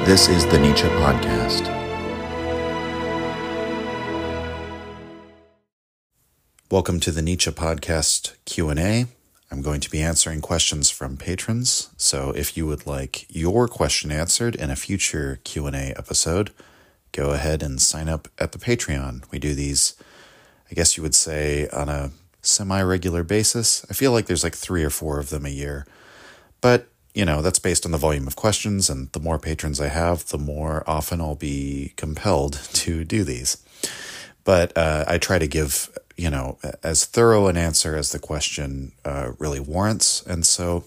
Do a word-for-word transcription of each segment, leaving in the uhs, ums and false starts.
This is the Nietzsche Podcast. Welcome to the Nietzsche Podcast Q and A. I'm going to be answering questions from patrons, so if you would like your question answered in a future Q and A episode, go ahead and sign up at the Patreon. We do these, I guess you would say, on a semi-regular basis. I feel like there's like three or four of them a year, but you know, that's based on the volume of questions, and the more patrons I have, the more often I'll be compelled to do these. But uh, I try to give, you know, as thorough an answer as the question uh, really warrants. And so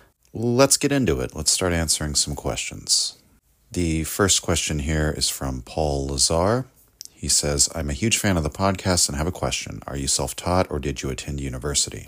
let's get into it. Let's start answering some questions. The first question here is from Paul Lazar. He says, I'm a huge fan of the podcast and have a question. Are you self-taught or did you attend university?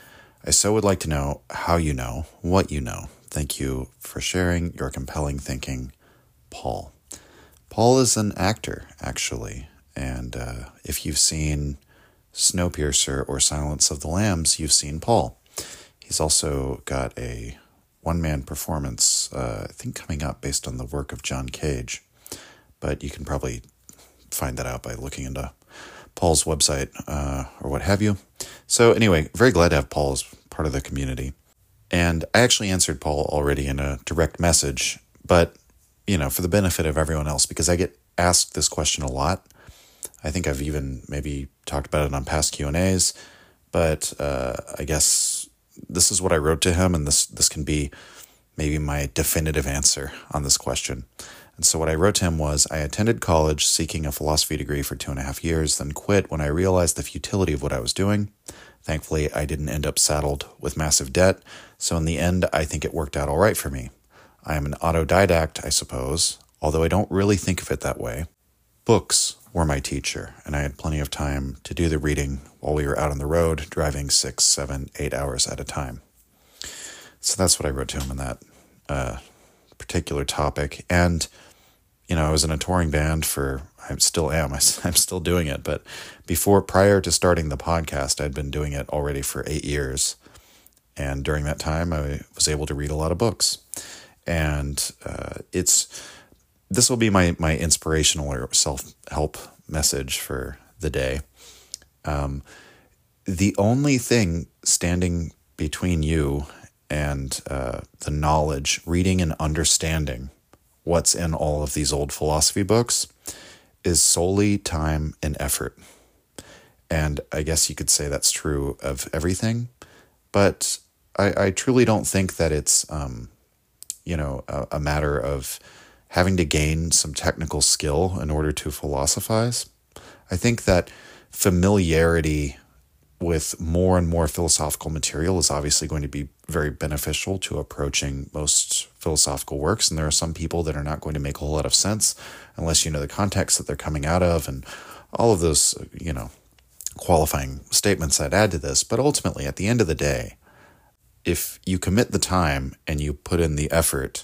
I so would like to know how you know, what you know. Thank you for sharing your compelling thinking, Paul. Paul is an actor, actually. And uh, if you've seen Snowpiercer or Silence of the Lambs, you've seen Paul. He's also got a one-man performance, uh, I think coming up based on the work of John Cage. But you can probably find that out by looking into Paul's website uh, or what have you. So anyway, very glad to have Paul as part of the community. And I actually answered Paul already in a direct message, but, you know, for the benefit of everyone else, because I get asked this question a lot. I think I've even maybe talked about it on past Q and A's, but uh, I guess this is what I wrote to him, and this, this can be maybe my definitive answer on this question. And so what I wrote to him was, I attended college seeking a philosophy degree for two and a half years, then quit when I realized the futility of what I was doing. Thankfully, I didn't end up saddled with massive debt, so in the end, I think it worked out all right for me. I am an autodidact, I suppose, although I don't really think of it that way. Books were my teacher, and I had plenty of time to do the reading while we were out on the road, driving six, seven, eight hours at a time. So that's what I wrote to him on that uh, particular topic. And, you know, I was in a touring band for, I still am, I, I'm still doing it, but before, prior to starting the podcast, I'd been doing it already for eight years. And during that time, I was able to read a lot of books. And uh, it's, this will be my, my inspirational or self-help message for the day. Um, the only thing standing between you and uh, the knowledge, reading and understanding what's in all of these old philosophy books is solely time and effort. And I guess you could say that's true of everything, but I, I truly don't think that it's, um, you know, a, a matter of having to gain some technical skill in order to philosophize. I think that familiarity with more and more philosophical material is obviously going to be very beneficial to approaching most philosophical works. And there are some people that are not going to make a whole lot of sense unless you know the context that they're coming out of and all of those, you know, qualifying statements I'd add to this. But ultimately, at the end of the day, if you commit the time and you put in the effort,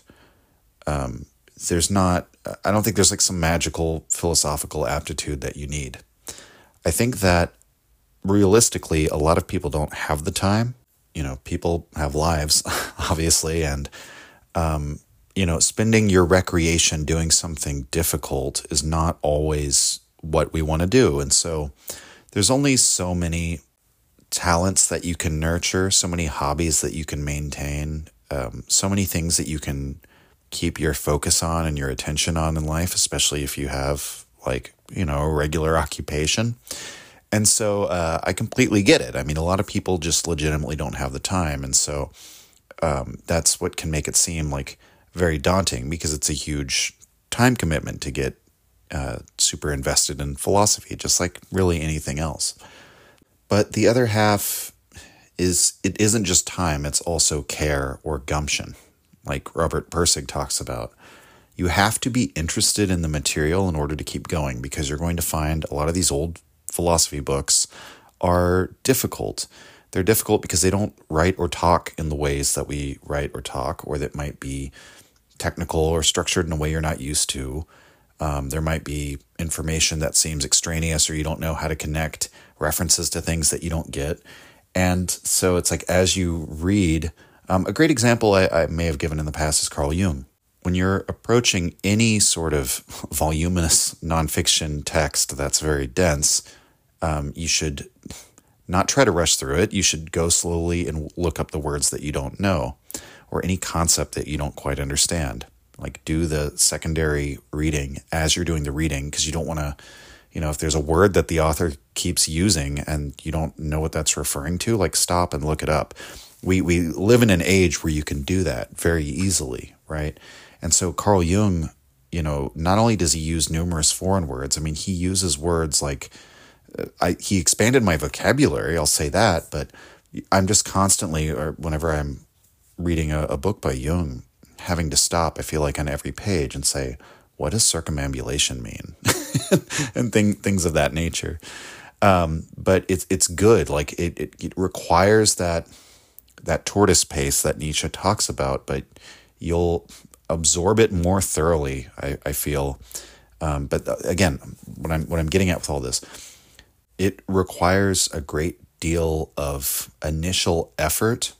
um, there's not, I don't think there's like some magical philosophical aptitude that you need. I think that realistically, a lot of people don't have the time. You know, people have lives, obviously, and, um, you know, spending your recreation doing something difficult is not always what we want to do. And so there's only so many talents that you can nurture, so many hobbies that you can maintain, um, so many things that you can keep your focus on and your attention on in life, especially if you have, like, you know, a regular occupation. And so uh, I completely get it. I mean, a lot of people just legitimately don't have the time. And so um, that's what can make it seem like very daunting, because it's a huge time commitment to get uh, super invested in philosophy, just like really anything else. But the other half is, it isn't just time, it's also care or gumption, like Robert Pirsig talks about. You have to be interested in the material in order to keep going, because you're going to find a lot of these old philosophy books are difficult. They're difficult because they don't write or talk in the ways that we write or talk, or that might be technical or structured in a way you're not used to. Um, there might be information that seems extraneous, or you don't know how to connect references to things that you don't get. And so it's like, as you read, um, a great example I, I may have given in the past is Carl Jung. when you're approaching any sort of voluminous nonfiction text that's very dense, um, you should not try to rush through it. You should go slowly and look up the words that you don't know or any concept that you don't quite understand. Like do the secondary reading as you're doing the reading, because you don't want to, you know, if there's a word that the author keeps using and you don't know what that's referring to, like stop and look it up. We we live in an age where you can do that very easily, right? And so Carl Jung, you know, not only does he use numerous foreign words, I mean, he uses words like, uh, I, he expanded my vocabulary, I'll say that, but I'm just constantly, or whenever I'm reading a, a book by Jung, having to stop, I feel like, on every page and say, what does circumambulation mean? and thing, things of that nature. Um, but it's it's good. Like it, it, it requires that that tortoise pace that Nietzsche talks about, but you'll absorb it more thoroughly, I, I feel. Um, but again, what I'm what I'm getting at with all this, it requires a great deal of initial effort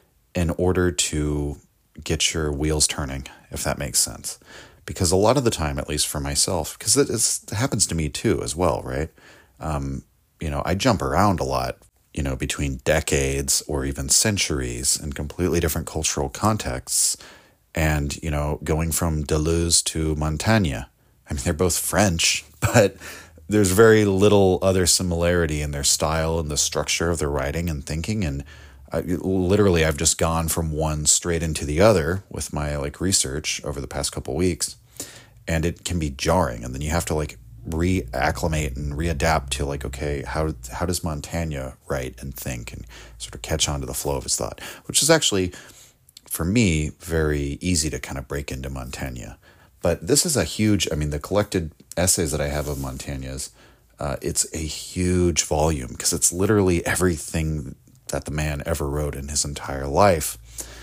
in order to get your wheels turning, if that makes sense. Because a lot of the time, at least for myself, because it, it's, it happens to me too as well, right? Um, you know, I jump around a lot, you know, between decades or even centuries in completely different cultural contexts. And, you know, going from Deleuze to Montaigne, I mean, they're both French, but there's very little other similarity in their style and the structure of their writing and thinking. And I, literally, I've just gone from one straight into the other with my like research over the past couple of weeks, and it can be jarring. And then you have to like reacclimate and readapt to like, okay, how how does Montaigne write and think, and sort of catch on to the flow of his thought, which is actually, for me, very easy to kind of break into Montaigne. But this is a huge, I mean, the collected essays that I have of Montaigne's, uh, it's a huge volume because it's literally everything that the man ever wrote in his entire life.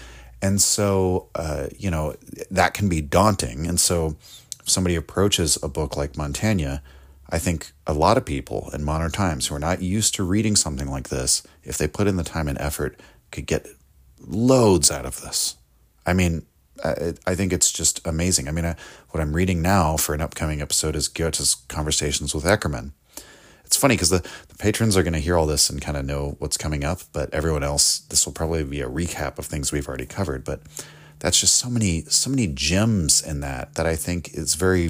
And so, uh, you know, that can be daunting. And so if somebody approaches a book like Montaigne, I think a lot of people in modern times who are not used to reading something like this, if they put in the time and effort, could get loads out of this. I mean, I, I think it's just amazing. I mean, I, what I'm reading now for an upcoming episode is Goethe's Conversations with Eckermann. It's funny because the, the patrons are going to hear all this and kind of know what's coming up, but everyone else, this will probably be a recap of things we've already covered. But that's just so many, so many gems in that that I think is very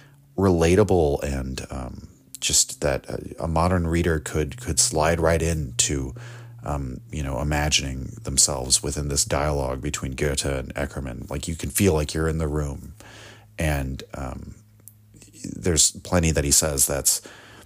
relatable, and um, just that a, a modern reader could could slide right into, um, you know, imagining themselves within this dialogue between Goethe and Eckermann. Like you can feel like you're in the room, and um, there's plenty that he says that's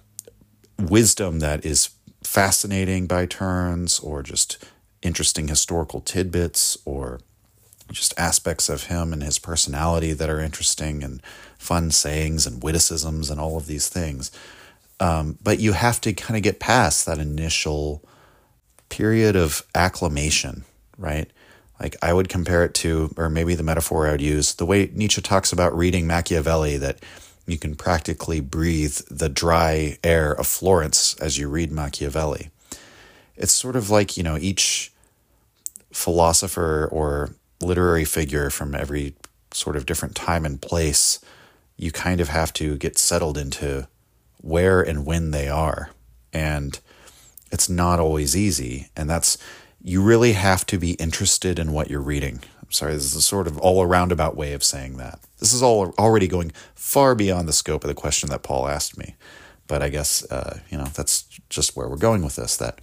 wisdom that is fascinating by turns, or just interesting historical tidbits, or just aspects of him and his personality that are interesting, and fun sayings and witticisms and all of these things. Um, but you have to kind of get past that initial period of acclimation, right? Like I would compare it to, or maybe the metaphor I would use, the way Nietzsche talks about reading Machiavelli, that you can practically breathe the dry air of Florence as you read Machiavelli. It's sort of like, you know, each philosopher or literary figure from every sort of different time and place, you kind of have to get settled into where and when they are. And it's not always easy. And that's, you really have to be interested in what you're reading. I'm sorry, this is a sort of all a roundabout way of saying that. This is all already going far beyond the scope of the question that Paul asked me. But I guess, uh, you know, that's just where we're going with this, that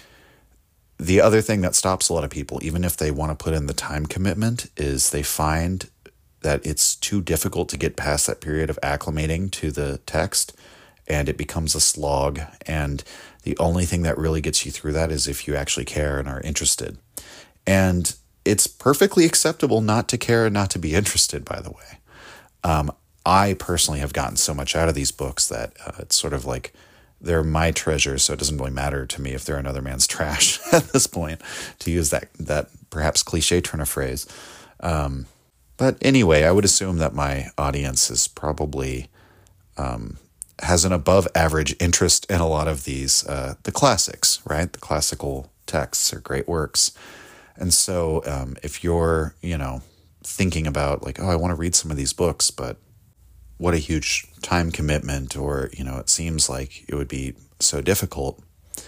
the other thing that stops a lot of people, even if they want to put in the time commitment, is they find that it's too difficult to get past that period of acclimating to the text, and it becomes a slog. And the only thing that really gets you through that is if you actually care and are interested. And it's perfectly acceptable not to care and not to be interested, by the way. Um, I personally have gotten so much out of these books that uh, it's sort of like they're my treasures, so it doesn't really matter to me if they're another man's trash at this point, to use that that perhaps cliche turn of phrase. Um, but anyway, I would assume that my audience is probably um, has an above average interest in a lot of these, uh, the classics, right? The classical texts are great works. And so um, if you're, you know, thinking about like, oh, I want to read some of these books, but what a huge time commitment, or, you know, it seems like it would be so difficult.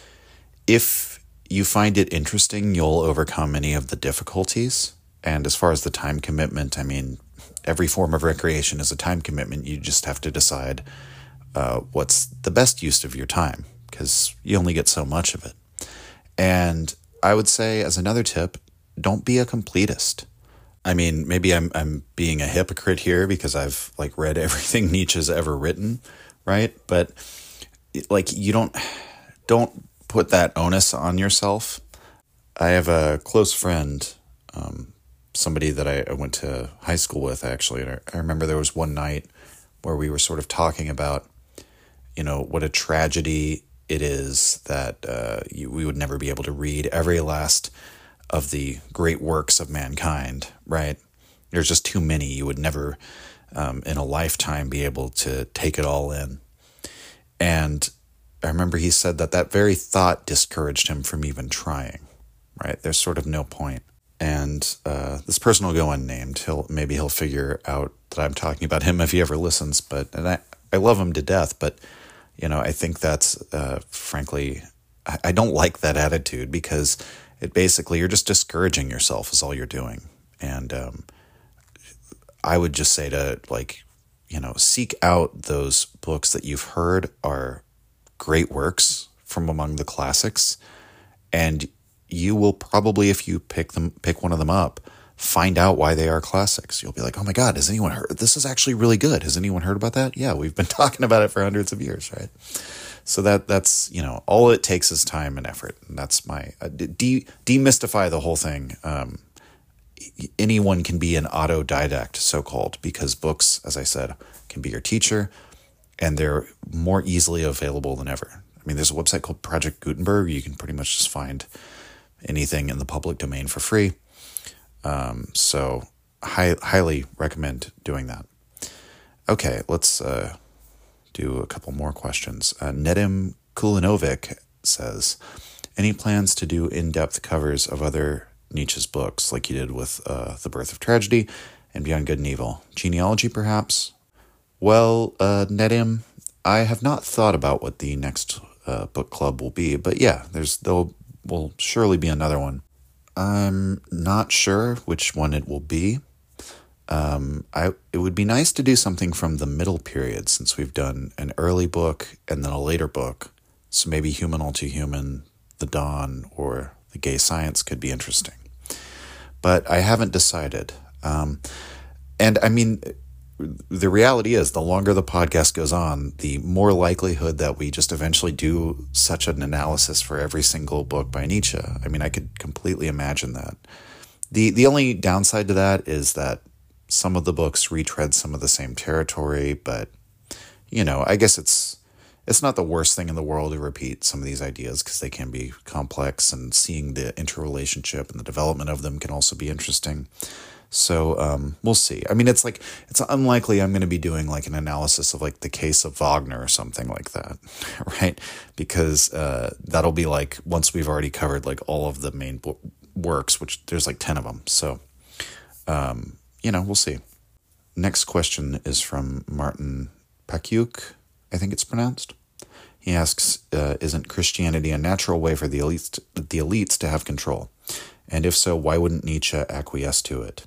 If you find it interesting, you'll overcome any of the difficulties. And as far as the time commitment, I mean, every form of recreation is a time commitment. You just have to decide uh, what's the best use of your time, because you only get so much of it. And I would say, as another tip, don't be a completist. I mean, maybe I'm I'm being a hypocrite here because I've like read everything Nietzsche's ever written, right? But like, you don't don't put that onus on yourself. I have a close friend, um, somebody that I, I went to high school with, actually. And I, I remember there was one night where we were sort of talking about, you know, what a tragedy it is that uh, you, we would never be able to read every last of the great works of mankind, right? There's just too many. You would never, um, in a lifetime, be able to take it all in. And I remember he said that that very thought discouraged him from even trying, right? There's sort of no point. And uh, this person will go unnamed. He'll maybe he'll figure out that I'm talking about him if he ever listens. But and I, I love him to death. But you know, I think that's uh, frankly, I, I don't like that attitude, because it basically, you're just discouraging yourself is all you're doing. And um, I would just say to, like, you know, seek out those books that you've heard are great works from among the classics, and you will probably, if you pick them, pick one of them up, find out why they are classics. You'll be like, oh my God, has anyone heard? This is actually really good. Has anyone heard about that? Yeah, we've been talking about it for hundreds of years, right? So that that's, you know, all it takes is time and effort. And that's my, uh, de- demystify the whole thing. Um, anyone can be an autodidact, so-called, because books, as I said, can be your teacher, and they're more easily available than ever. I mean, there's a website called Project Gutenberg. You can pretty much just find anything in the public domain for free. Um, so high, highly recommend doing that. Okay, let's uh, do a couple more questions. Uh, Nedim Kulinovic says, any plans to do in-depth covers of other Nietzsche's books, like you did with uh, The Birth of Tragedy and Beyond Good and Evil? Genealogy, perhaps? Well, uh, Nedim, I have not thought about what the next uh, book club will be, but yeah, there's there will surely be another one. I'm not sure which one it will be. Um, I it would be nice to do something from the middle period, since we've done an early book and then a later book. So maybe Human All Too Human, The Dawn, or The Gay Science could be interesting. But I haven't decided. Um, and I mean, the reality is, the longer the podcast goes on, the more likelihood that we just eventually do such an analysis for every single book by Nietzsche. I mean, I could completely imagine that. The the only downside to that is that some of the books retread some of the same territory, but, you know, I guess it's it's not the worst thing in the world to repeat some of these ideas, because they can be complex, and seeing the interrelationship and the development of them can also be interesting. So um, we'll see. I mean, it's like, it's unlikely I'm going to be doing like an analysis of like the case of Wagner or something like that, right? Because uh, that'll be like, once we've already covered like all of the main bo- works, which there's like ten of them. So, um, you know, we'll see. Next question is from Martin Pakyuk, I think it's pronounced. He asks, uh, isn't Christianity a natural way for the elites to, the elites to have control? And if so, why wouldn't Nietzsche acquiesce to it?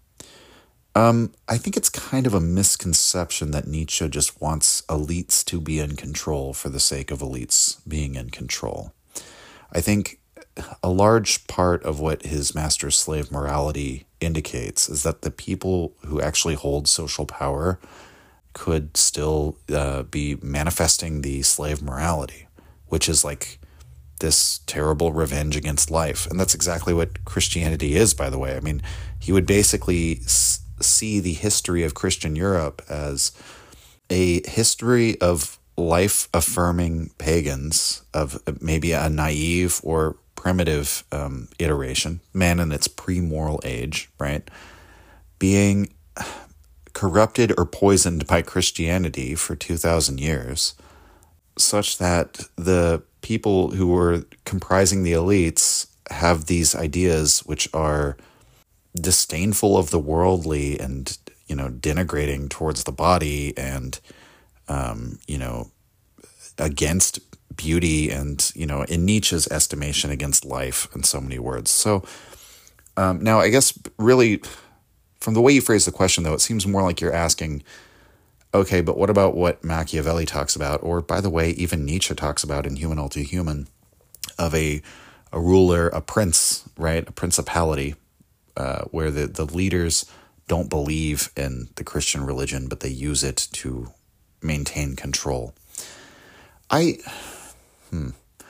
Um, I think it's kind of a misconception that Nietzsche just wants elites to be in control for the sake of elites being in control. I think a large part of what his master-slave morality indicates is that the people who actually hold social power could still uh, be manifesting the slave morality, which is like this terrible revenge against life. And that's exactly what Christianity is, by the way. I mean, he would basically s- see the history of Christian Europe as a history of life-affirming pagans, of maybe a naive or primitive um, iteration, man in its pre-moral age, right, being corrupted or poisoned by Christianity for two thousand years, such that the people who were comprising the elites have these ideas which are disdainful of the worldly and, you know, denigrating towards the body and, um, you know, against beauty and, you know, in Nietzsche's estimation, against life in so many words. So um, now I guess really from the way you phrase the question, though, it seems more like you're asking, okay, but what about what Machiavelli talks about, or by the way, even Nietzsche talks about in Human All Too Human, of a a ruler, a prince, right, a principality, uh, where the, the leaders don't believe in the Christian religion, but they use it to maintain control. I, hmm,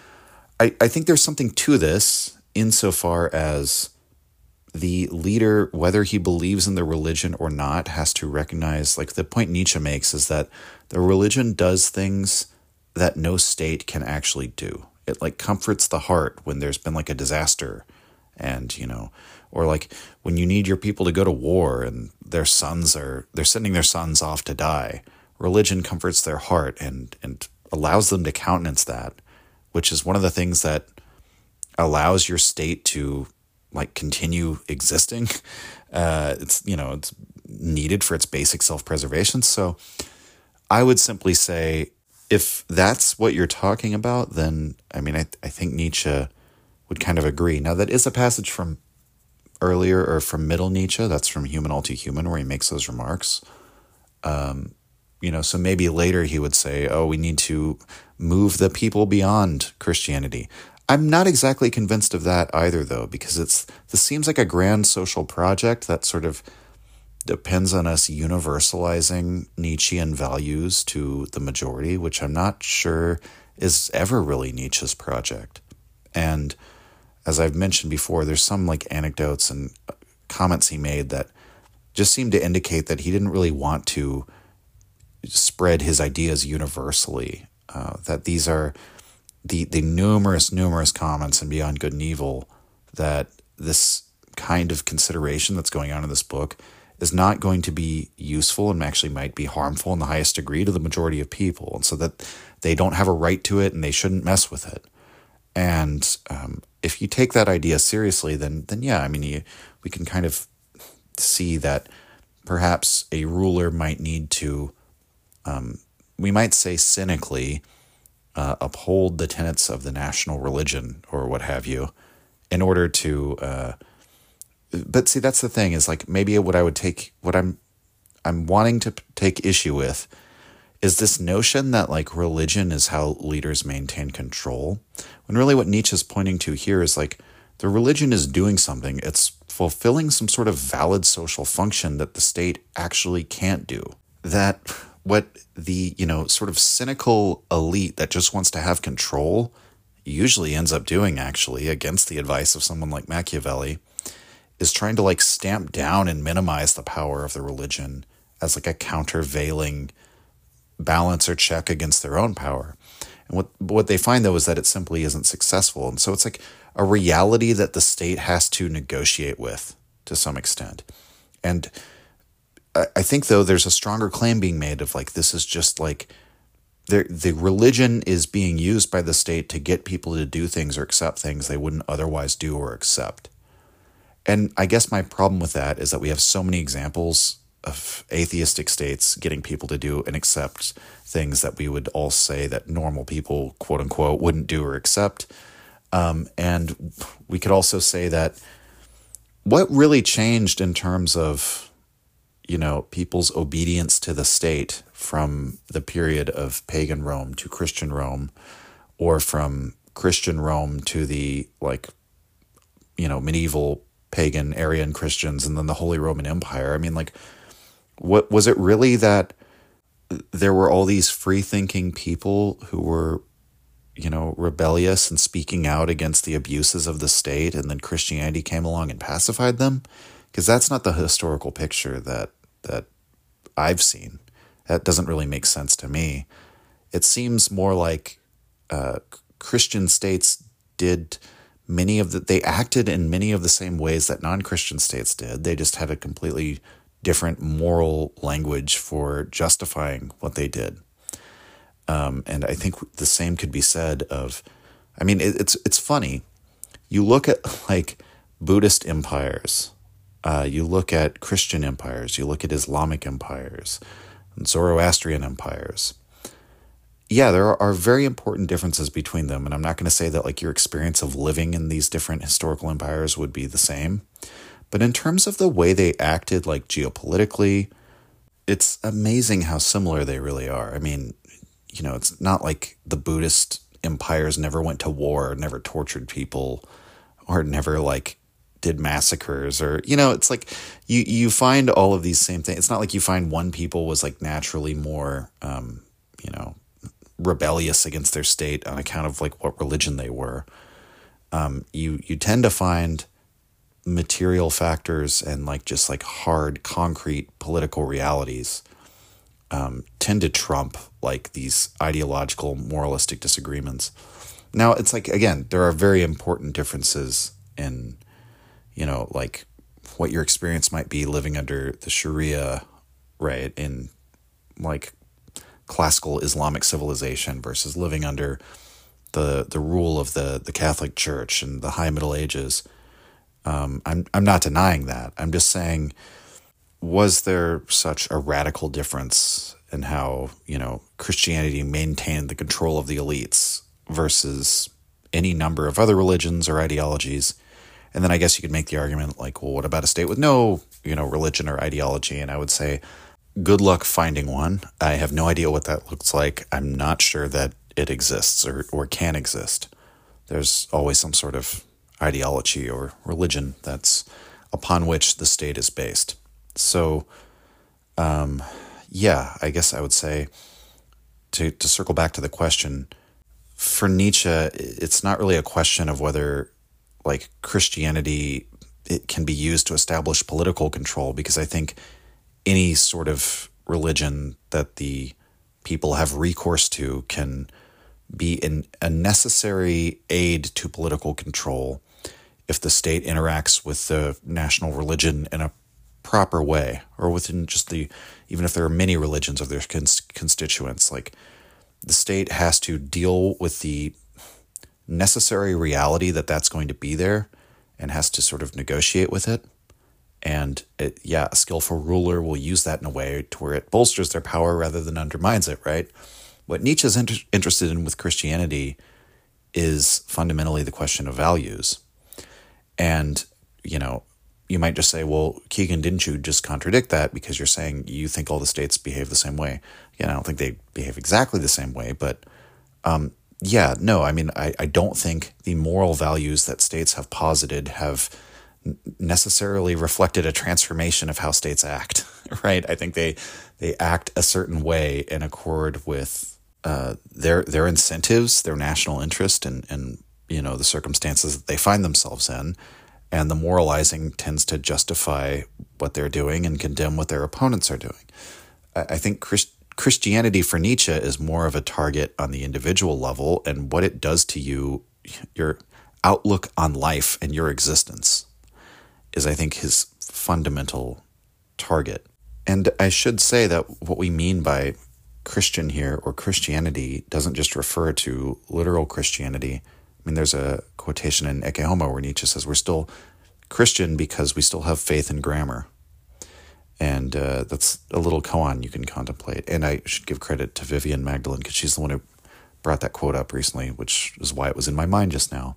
I, I think there's something to this insofar as the leader, whether he believes in the religion or not, has to recognize, like the point Nietzsche makes is that the religion does things that no state can actually do. It like comforts the heart when there's been like a disaster and, you know, or like when you need your people to go to war and their sons are, they're sending their sons off to die. Religion comforts their heart and, and allows them to countenance that, which is one of the things that allows your state to like continue existing. Uh, it's, you know, it's needed for its basic self-preservation. So I would simply say, if that's what you're talking about, then, I mean, I, I think Nietzsche would kind of agree. Now, that is a passage from earlier, or from Middle Nietzsche. That's from Human All Too Human, where he makes those remarks. Um, you know, so maybe later he would say, oh, we need to move the people beyond Christianity. I'm not exactly convinced of that either, though, because it's this seems like a grand social project that sort of depends on us universalizing Nietzschean values to the majority, which I'm not sure is ever really Nietzsche's project. And as I've mentioned before, there's some like anecdotes and comments he made that just seem to indicate that he didn't really want to spread his ideas universally, uh, that these are the, the numerous, numerous comments in Beyond Good and Evil that this kind of consideration that's going on in this book is not going to be useful and actually might be harmful in the highest degree to the majority of people, and so that they don't have a right to it and they shouldn't mess with it. And um, if you take that idea seriously, then then yeah, I mean, you, we can kind of see that perhaps a ruler might need to, um, we might say cynically, uh, uphold the tenets of the national religion or what have you, in order to. Uh, But see, that's the thing, is like maybe what I would take, what I'm, I'm wanting to take issue with is this notion that like religion is how leaders maintain control. When really what Nietzsche's pointing to here is like the religion is doing something. It's fulfilling some sort of valid social function that the state actually can't do. That what the, you know, sort of cynical elite that just wants to have control usually ends up doing, actually, against the advice of someone like Machiavelli, is trying to like stamp down and minimize the power of the religion as like a countervailing balance or check against their own power. And what what they find, though, is that it simply isn't successful. And so it's like a reality that the state has to negotiate with to some extent. And I, I think, though, there's a stronger claim being made of like, this is just like the, the religion is being used by the state to get people to do things or accept things they wouldn't otherwise do or accept. And I guess my problem with that is that we have so many examples of atheistic states getting people to do and accept things that we would all say that normal people, quote unquote, wouldn't do or accept. Um, and we could also say that what really changed in terms of, you know, people's obedience to the state from the period of pagan Rome to Christian Rome, or from Christian Rome to the, like, you know, medieval pagan Arian Christians and then the Holy Roman Empire. I mean, like, what was it really that there were all these free-thinking people who were, you know, rebellious and speaking out against the abuses of the state, and then Christianity came along and pacified them? Because that's not the historical picture that that I've seen. That doesn't really make sense to me. It seems more like uh, Christian states did many of the, they acted in many of the same ways that non-Christian states did. They just had a completely different moral language for justifying what they did. Um, and I think the same could be said of, I mean, it, it's it's funny. You look at like Buddhist empires, Uh, you look at Christian empires, you look at Islamic empires, and Zoroastrian empires. Yeah, there are very important differences between them, and I'm not going to say that like your experience of living in these different historical empires would be the same. But in terms of the way they acted, like geopolitically, it's amazing how similar they really are. I mean, you know, it's not like the Buddhist empires never went to war, never tortured people, or never like did massacres, or, you know, it's like you, you find all of these same things. It's not like you find one people was like naturally more, um, you know, rebellious against their state on account of like what religion they were. Um, you, you tend to find material factors and like just like hard, concrete political realities um, tend to trump like these ideological, moralistic disagreements. Now, it's like, again, there are very important differences in, you know, like what your experience might be living under the Sharia, right, in like classical Islamic civilization versus living under the the rule of the, the Catholic Church in the High Middle Ages. Um, I'm I'm not denying that. I'm just saying, was there such a radical difference in how, you know, Christianity maintained the control of the elites versus any number of other religions or ideologies? And then I guess you could make the argument like, well, what about a state with no, you know, religion or ideology? And I would say, good luck finding one. I have no idea what that looks like. I'm not sure that it exists or, or can exist. There's always some sort of ideology or religion that's upon which the state is based. So, um, yeah, I guess I would say to, to circle back to the question, for Nietzsche, it's not really a question of whether like Christianity, it can be used to establish political control, because I think any sort of religion that the people have recourse to can be an, a necessary aid to political control if the state interacts with the national religion in a proper way, or within just the, even if there are many religions of their cons- constituents, like the state has to deal with the necessary reality that that's going to be there and has to sort of negotiate with it. And it, yeah, a skillful ruler will use that in a way to where it bolsters their power rather than undermines it, right? What Nietzsche's inter- interested in with Christianity is fundamentally the question of values. And, you know, you might just say, well, Keegan, didn't you just contradict that because you're saying you think all the states behave the same way? Again, I don't think they behave exactly the same way, but um, yeah, no, I mean, I, I don't think the moral values that states have posited have necessarily reflected a transformation of how states act, right? I think they they act a certain way in accord with uh, their their incentives, their national interest, and and you know the circumstances that they find themselves in, and the moralizing tends to justify what they're doing and condemn what their opponents are doing. I, I think Christ, Christianity for Nietzsche is more of a target on the individual level and what it does to you, your outlook on life and your existence is, I think, his fundamental target. And I should say that what we mean by Christian here, or Christianity, doesn't just refer to literal Christianity. I mean, there's a quotation in Ecce Homo where Nietzsche says we're still Christian because we still have faith in grammar. And uh, that's a little koan you can contemplate. And I should give credit to Vivian Magdalene because she's the one who brought that quote up recently, which is why it was in my mind just now.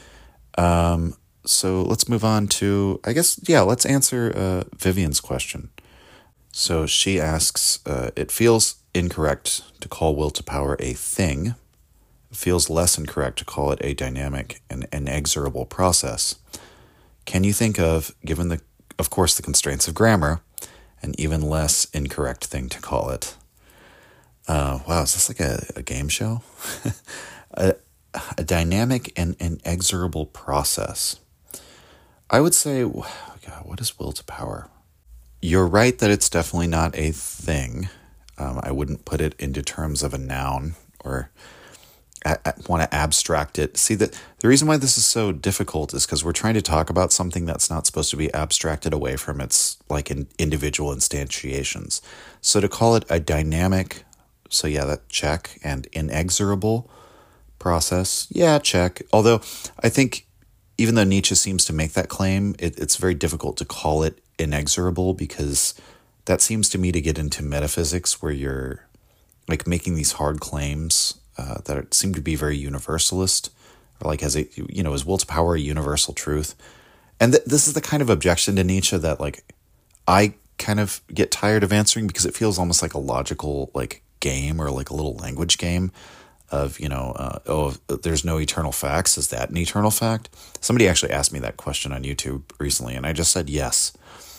Um, so let's move on to, I guess, yeah, let's answer uh, Vivian's question. So she asks, uh, it feels incorrect to call will to power a thing. It feels less incorrect to call it a dynamic and inexorable process. Can you think of, given the, of course, the constraints of grammar, an even less incorrect thing to call it? Uh, wow, is this like a, a game show? a, a dynamic and inexorable process. I would say, God, what is will to power? You're right that it's definitely not a thing. Um, I wouldn't put it into terms of a noun or I, I want to abstract it. See, that the reason why this is so difficult is because we're trying to talk about something that's not supposed to be abstracted away from its like in individual instantiations. So to call it a dynamic, so yeah, that check, and inexorable process, yeah, check. Although I think even though Nietzsche seems to make that claim, it, it's very difficult to call it inexorable, because that seems to me to get into metaphysics, where you're like making these hard claims uh, that are, seem to be very universalist, or like as a, you know, is will to power a universal truth? And th- this is the kind of objection to Nietzsche that like I kind of get tired of answering, because it feels almost like a logical like game, or like a little language game of, you know, uh, oh, there's no eternal facts. Is that an eternal fact? Somebody actually asked me that question on YouTube recently, and I just said yes,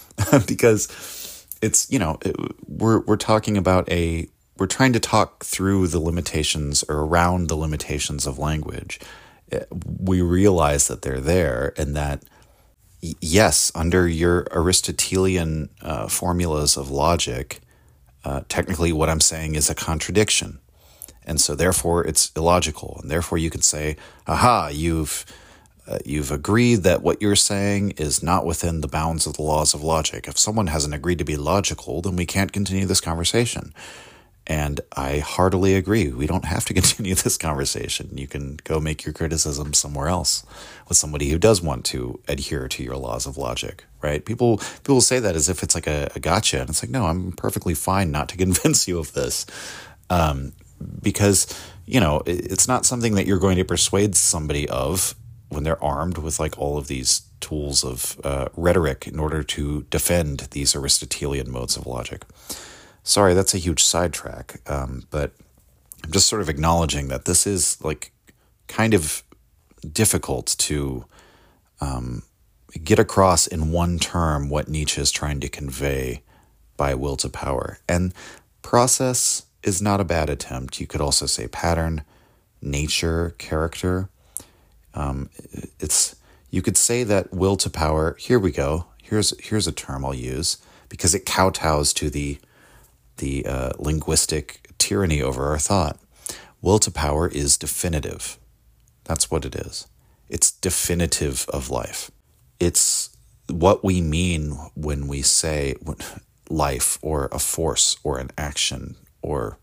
because it's, you know, it, we're we're talking about a we're trying to talk through the limitations, or around the limitations of language. We realize that they're there, and that yes, under your Aristotelian uh, formulas of logic, uh, technically what I'm saying is a contradiction. And so therefore it's illogical. And therefore you can say, aha, you've uh, you've agreed that what you're saying is not within the bounds of the laws of logic. If someone hasn't agreed to be logical, then we can't continue this conversation. And I heartily agree. We don't have to continue this conversation. You can go make your criticism somewhere else with somebody who does want to adhere to your laws of logic, right? People people say that as if it's like a, a gotcha. And it's like, no, I'm perfectly fine not to convince you of this. Um, because, you know, it's not something that you're going to persuade somebody of when they're armed with like all of these tools of uh, rhetoric in order to defend these Aristotelian modes of logic. Sorry, that's a huge sidetrack, um, but I'm just sort of acknowledging that this is like kind of difficult to um, get across in one term what Nietzsche is trying to convey by will to power. And process is not a bad attempt. You could also say pattern, nature, character. Um, it's you could say that will to power. Here we go. Here's here's a term I'll use because it kowtows to the the uh, linguistic tyranny over our thought. Will to power is definitive. That's what it is. It's definitive of life. It's what we mean when we say life, or a force, or an action, or,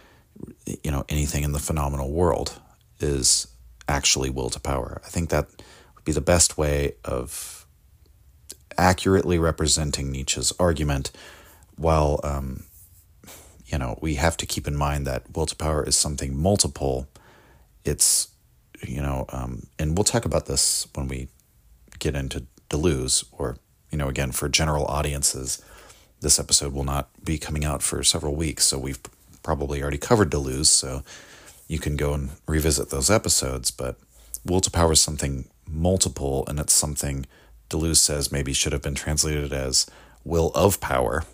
you know, anything in the phenomenal world is actually will to power. I think that would be the best way of accurately representing Nietzsche's argument, while um, you know, we have to keep in mind that will to power is something multiple. It's, you know, um, and we'll talk about this when we get into Deleuze, or, you know, again, for general audiences, this episode will not be coming out for several weeks, so we've probably already covered Deleuze, so you can go and revisit those episodes. But will to power is something multiple, and it's something Deleuze says maybe should have been translated as will of power,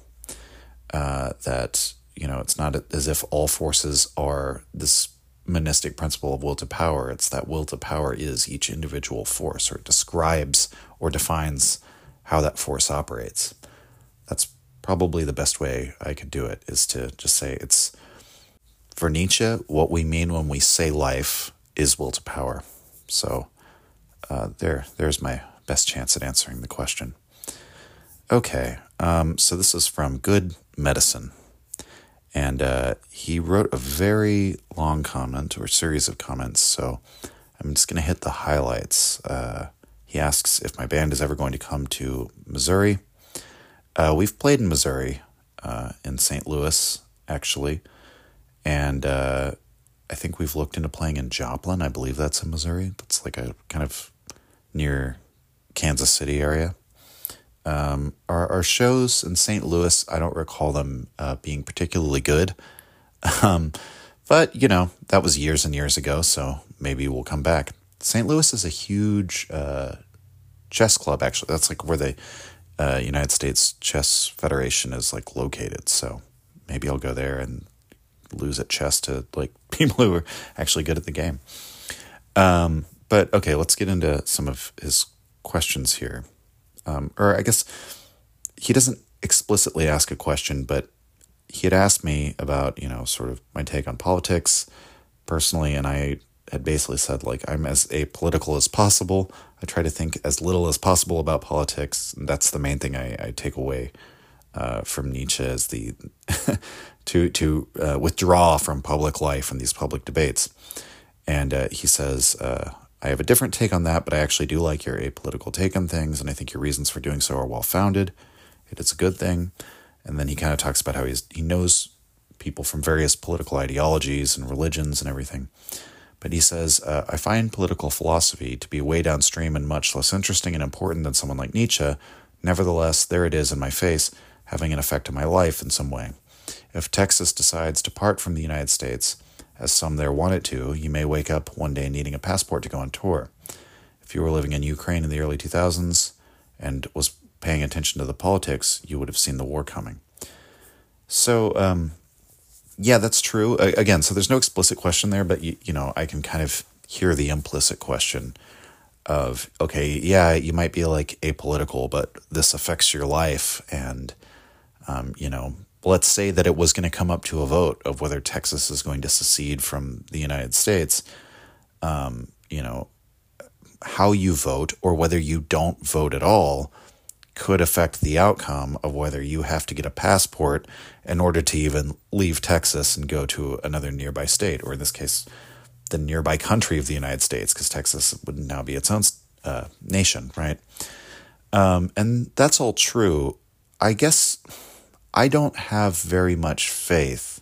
uh, that, you know, it's not as if all forces are this monistic principle of will to power. It's that will to power is each individual force, or it describes or defines how that force operates. That's probably the best way I could do it, is to just say it's, for Nietzsche, what we mean when we say life is will to power. So uh, there, there's my best chance at answering the question. Okay, um, so this is from Good Medicine. And uh, he wrote a very long comment, or series of comments, so I'm just going to hit the highlights. Uh, he asks if my band is ever going to come to Missouri. Uh, we've played in Missouri, uh, in Saint Louis, actually, and uh, I think we've looked into playing in Joplin. I believe that's in Missouri. That's like a kind of near Kansas City area. Um, our, our shows in Saint Louis, I don't recall them uh, being particularly good. Um, but, you know, that was years and years ago, so maybe we'll come back. Saint Louis is a huge uh, chess club, actually. That's like where the uh, United States Chess Federation is like located. So maybe I'll go there and lose at chess to like people who are actually good at the game. Um, but okay, let's get into some of his questions here. Um, or I guess he doesn't explicitly ask a question, but he had asked me about, you know, sort of my take on politics personally, and I had basically said, like, I'm as apolitical as possible. I try to think as little as possible about politics, and that's the main thing I, I take away uh, from Nietzsche, is the to to uh, withdraw from public life and these public debates. And uh, he says, uh, I have a different take on that, but I actually do like your apolitical take on things, and I think your reasons for doing so are well-founded. It is a good thing. And then he kind of talks about how he's he knows people from various political ideologies and religions and everything. But he says, uh, I find political philosophy to be way downstream and much less interesting and important than someone like Nietzsche. Nevertheless, there it is in my face, having an effect on my life in some way. If Texas decides to part from the United States, as some there want it to, you may wake up one day needing a passport to go on tour. If you were living in Ukraine in the early two thousands and was paying attention to the politics, you would have seen the war coming. So, um, yeah, that's true. Again, so there's no explicit question there, but, you, you know, I can kind of hear the implicit question of, okay, yeah, you might be like apolitical, but this affects your life. And, um, you know, let's say that it was going to come up to a vote of whether Texas is going to secede from the United States. Um, you know, how you vote or whether you don't vote at all could affect the outcome of whether you have to get a passport in order to even leave Texas and go to another nearby state, or in this case, the nearby country of the United States, because Texas would now be its own uh, nation, right? Um, and that's all true. I guess I don't have very much faith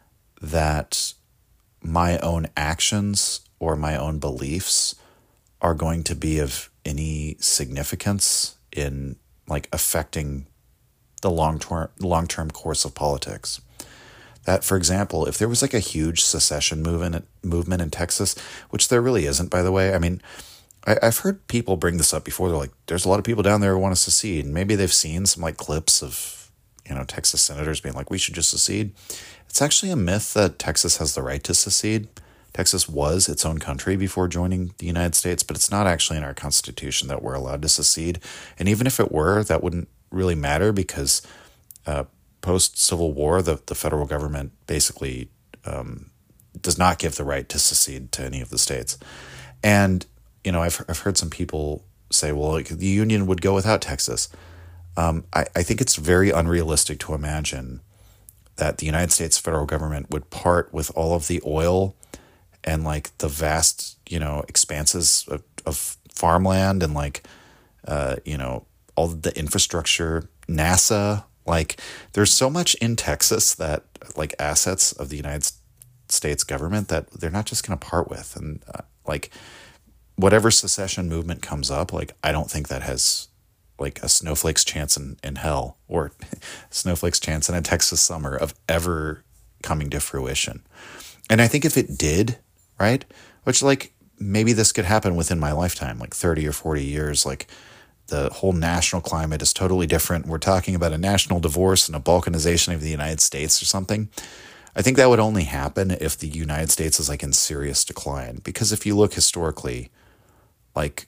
that my own actions or my own beliefs are going to be of any significance in like affecting the long-term long-term course of politics. That, for example, if there was like a huge secession movement movement in Texas, which there really isn't, by the way. I mean, I, I've heard people bring this up before. They're like, there's a lot of people down there who want to secede. And maybe they've seen some like clips of, you know, Texas senators being like, we should just secede. It's actually a myth that Texas has the right to secede. Texas was its own country before joining the United States, but it's not actually in our Constitution that we're allowed to secede. And even if it were, that wouldn't really matter because uh, post-Civil War, the, the federal government basically um, does not give the right to secede to any of the states. And, you know, I've, I've heard some people say, well, like, the Union would go without Texas. Um, I, I think it's very unrealistic to imagine that the United States federal government would part with all of the oil and like the vast, you know, expanses of, of farmland and like, uh, you know, all the infrastructure, NASA, like there's so much in Texas that like assets of the United States government that they're not just going to part with. And uh, like whatever secession movement comes up, like I don't think that has like a snowflake's chance in, in hell or snowflake's chance in a Texas summer of ever coming to fruition. And I think if it did, right? Which like maybe this could happen within my lifetime, like thirty or forty years, like the whole national climate is totally different. We're talking about a national divorce and a balkanization of the United States or something. I think that would only happen if the United States is like in serious decline. Because if you look historically, like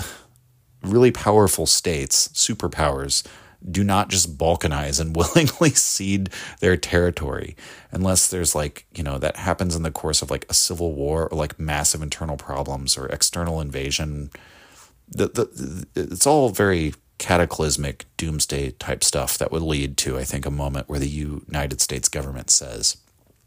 really powerful states, superpowers, do not just balkanize and willingly cede their territory unless there's like, you know, that happens in the course of like a civil war or like massive internal problems or external invasion. The, the, it's all very cataclysmic doomsday type stuff that would lead to, I think, a moment where the United States government says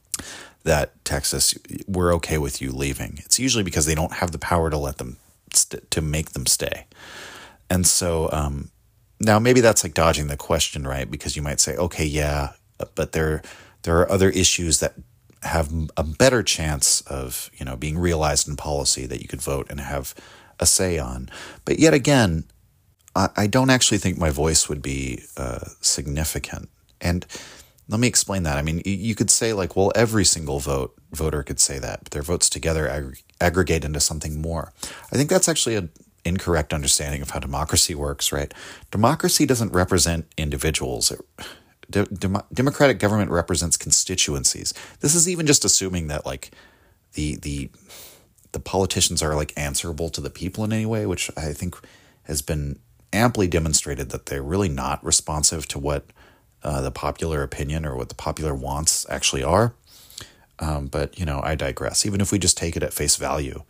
that Texas, we're okay with you leaving. It's usually because they don't have the power to let them, st- to make them stay. And so, um, now, maybe that's like dodging the question, right? Because you might say, okay, yeah, but there there are other issues that have a better chance of, you know, being realized in policy that you could vote and have a say on. But yet again, I, I don't actually think my voice would be uh, significant. And let me explain that. I mean, you could say like, well, every single vote voter could say that, but their votes together ag- aggregate into something more. I think that's actually a incorrect understanding of how democracy works, right? Democracy doesn't represent individuals. De- dem- democratic government represents constituencies. This is even just assuming that like the the the politicians are like answerable to the people in any way, which I think has been amply demonstrated that they're really not responsive to what uh, the popular opinion or what the popular wants actually are. Um, but, you know, I digress. Even if we just take it at face value,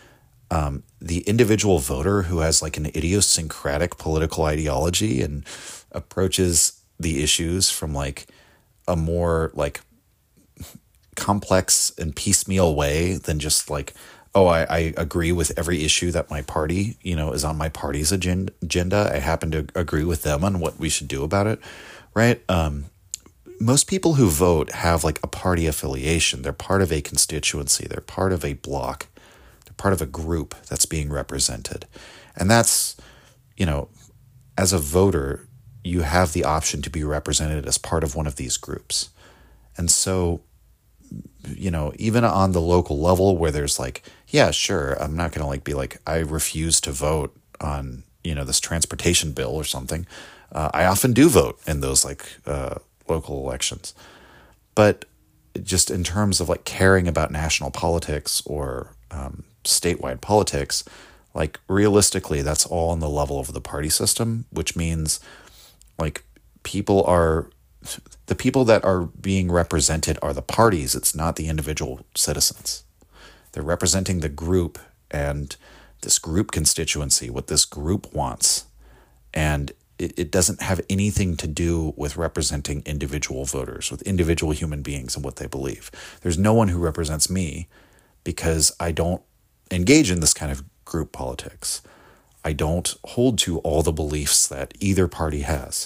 Um, the individual voter who has like an idiosyncratic political ideology and approaches the issues from like a more like complex and piecemeal way than just like oh, I, I agree with every issue that my party, you know, is on my party's agenda. agenda. I happen to agree with them on what we should do about it, right? Um, most people who vote have like a party affiliation. They're part of a constituency. They're part of a bloc. They're part of a group that's being represented. And that's, you know, as a voter, you have the option to be represented as part of one of these groups. And so, you know, even on the local level where there's like, yeah, sure, I'm not going to like be like, I refuse to vote on, you know, this transportation bill or something. Uh, I often do vote in those like uh, local elections. But just in terms of like caring about national politics or um, statewide politics, like realistically, that's all on the level of the party system, which means like people are, the people that are being represented are the parties. It's not the individual citizens. They're representing the group and this group constituency, what this group wants. And it, it doesn't have anything to do with representing individual voters, with individual human beings and what they believe. There's no one who represents me because I don't engage in this kind of group politics. I don't hold to all the beliefs that either party has.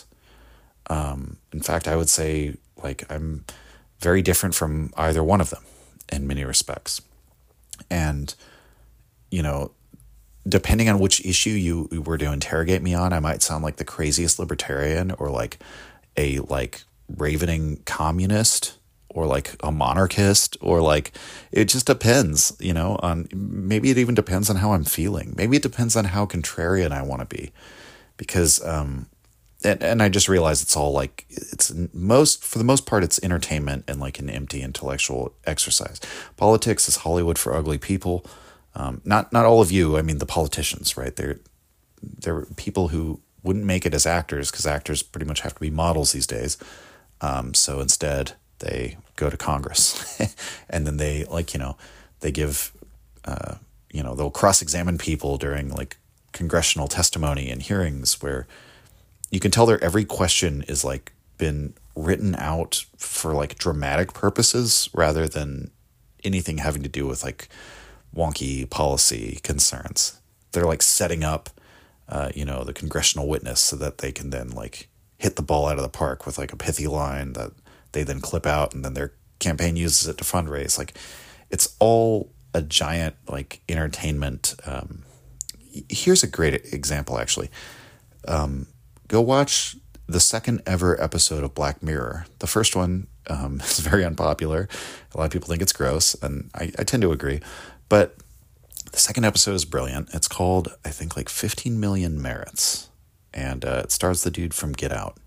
Um, in fact, I would say like I'm very different from either one of them in many respects. And, you know, depending on which issue you, you were to interrogate me on, I might sound like the craziest libertarian or like a like ravening communist or like a monarchist or like, it just depends, you know, on maybe it even depends on how I'm feeling. Maybe it depends on how contrarian I want to be because, um, And, and I just realized it's all like, it's most, for the most part, it's entertainment and like an empty intellectual exercise. Politics is Hollywood for ugly people. Um, not, not all of you. I mean, the politicians, right? They're, they're people who wouldn't make it as actors because actors pretty much have to be models these days. Um, so instead they go to Congress and then they like, you know, they give, uh, you know, they'll cross-examine people during like congressional testimony and hearings where you can tell their every question is like been written out for like dramatic purposes rather than anything having to do with like wonky policy concerns. They're like setting up, uh, you know, the congressional witness so that they can then like hit the ball out of the park with like a pithy line that they then clip out and then their campaign uses it to fundraise. Like it's all a giant like entertainment. Um, here's a great example actually. Um, Go watch the second ever episode of Black Mirror. The first one um, is very unpopular. A lot of people think it's gross, and I, I tend to agree. But the second episode is brilliant. It's called, I think, like fifteen million Merits. And uh, it stars the dude from Get Out.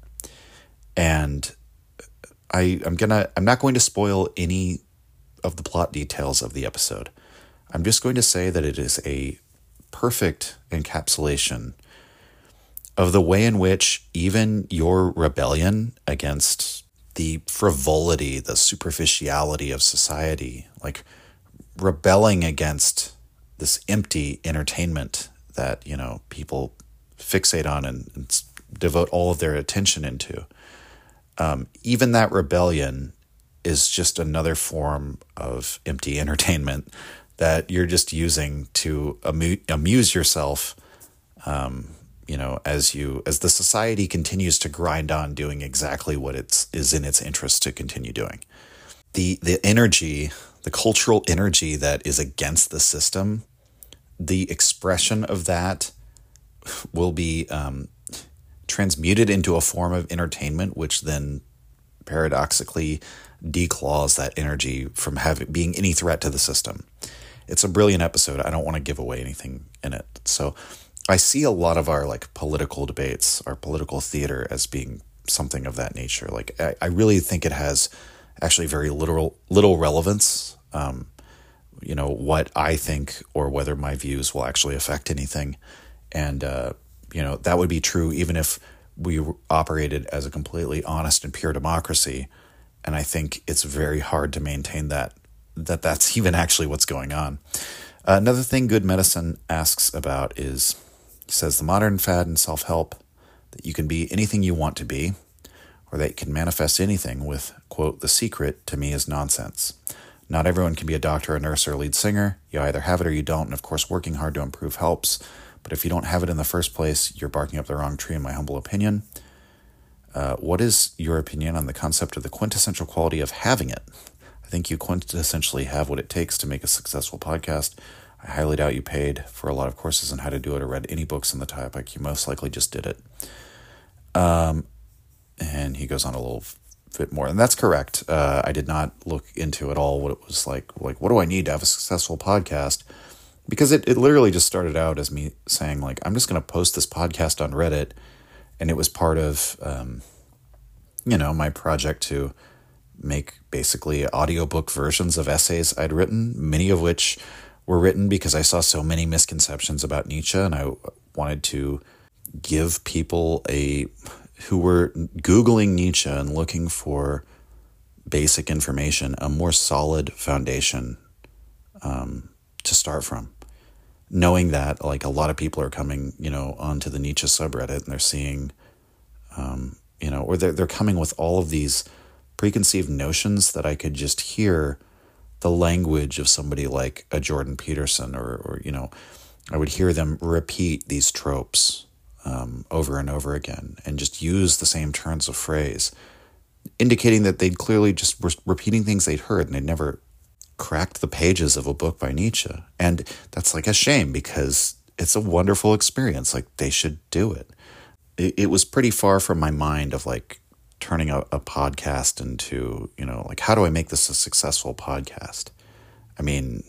And I, I'm gonna, I'm not going to spoil any of the plot details of the episode. I'm just going to say that it is a perfect encapsulation of the way in which even your rebellion against the frivolity, the superficiality of society, like rebelling against this empty entertainment that, you know, people fixate on and, and devote all of their attention into, um, even that rebellion is just another form of empty entertainment that you're just using to amu- amuse yourself, um, you know, as you, as the society continues to grind on doing exactly what it's is in its interest to continue doing. The, the energy, the cultural energy that is against the system, the expression of that will be um, transmuted into a form of entertainment, which then paradoxically declaws that energy from having being any threat to the system. It's a brilliant episode. I don't want to give away anything in it. So I see a lot of our like political debates, our political theater as being something of that nature. Like I, I really think it has actually very literal little relevance. Um, you know, what I think or whether my views will actually affect anything. And, uh, you know, that would be true even if we operated as a completely honest and pure democracy. And I think it's very hard to maintain that, that that's even actually what's going on. Uh, another thing Good Medicine asks about is, he says, the modern fad in self-help that you can be anything you want to be, or that you can manifest anything with, quote, the secret to me is nonsense. Not everyone can be a doctor, a nurse, or a lead singer. You either have it or you don't, and of course working hard to improve helps. But if you don't have it in the first place, you're barking up the wrong tree, in my humble opinion. Uh, what is your opinion on the concept of the quintessential quality of having it? I think you quintessentially have what it takes to make a successful podcast. I highly doubt you paid for a lot of courses on how to do it or read any books on the topic. You most likely just did it. Um, and he goes on a little bit more, and that's correct. Uh, I did not look into at all what it was like. Like, what do I need to have a successful podcast? Because it, it literally just started out as me saying, like, I'm just going to post this podcast on Reddit, and it was part of, um, you know, my project to make basically audiobook versions of essays I'd written, many of which were written because I saw so many misconceptions about Nietzsche, and I wanted to give people a who were Googling Nietzsche and looking for basic information, a more solid foundation um, to start from. Knowing that, like, a lot of people are coming, you know, onto the Nietzsche subreddit, and they're seeing, um, you know, or they're, they're coming with all of these preconceived notions that I could just hear the language of somebody like a Jordan Peterson, or, or you know, I would hear them repeat these tropes Um, over and over again, and just use the same turns of phrase, indicating that they'd clearly just were repeating things they'd heard, and they'd never cracked the pages of a book by Nietzsche. And that's like a shame, because it's a wonderful experience. Like, they should do it. It, it was pretty far from my mind of like turning a, a podcast into, you know, like, how do I make this a successful podcast? I mean,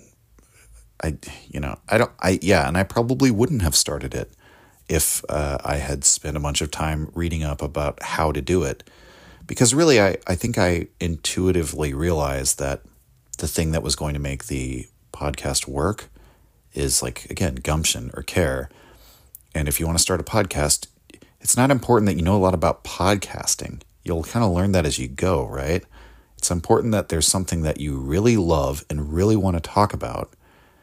I, you know, I don't, I, yeah, and I probably wouldn't have started it if uh, I had spent a bunch of time reading up about how to do it. Because really, I, I think I intuitively realized that the thing that was going to make the podcast work is, like, again, gumption or care. And if you want to start a podcast, it's not important that you know a lot about podcasting. You'll kind of learn that as you go, right? It's important that there's something that you really love and really want to talk about,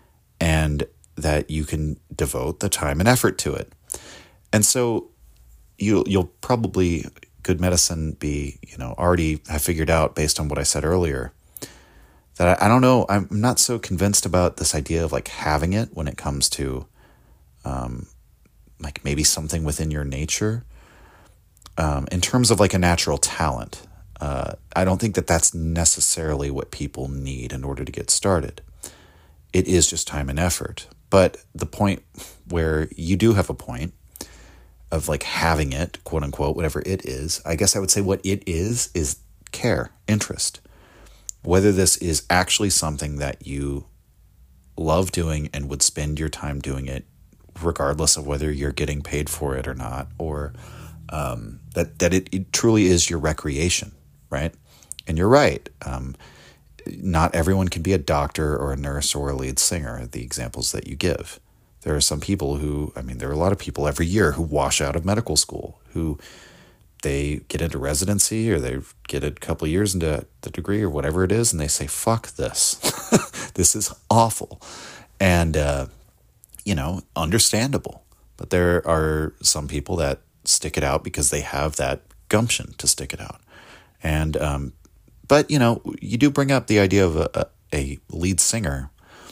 and that you can devote the time and effort to it. And so you, you'll probably, good medicine, be, you know, already have figured out, based on what I said earlier, that I, I don't know, I'm not so convinced about this idea of like having it when it comes to um, like maybe something within your nature. Um, in terms of like a natural talent, uh, I don't think that that's necessarily what people need in order to get started. It is just time and effort. But the point where you do have a point of like having it, quote unquote, whatever it is, I guess I would say what it is, is care, interest. Whether this is actually something that you love doing and would spend your time doing it, regardless of whether you're getting paid for it or not, or um, that, that it, it truly is your recreation, right? And you're right. Um, not everyone can be a doctor or a nurse or a lead singer, the examples that you give. There are some people who, I mean, there are a lot of people every year who wash out of medical school, who they get into residency or they get a couple of years into the degree or whatever it is, and they say, fuck this. This is awful. And, uh, you know, understandable. But there are some people that stick it out because they have that gumption to stick it out. And, um, but, you know, you do bring up the idea of a, a, a lead singer.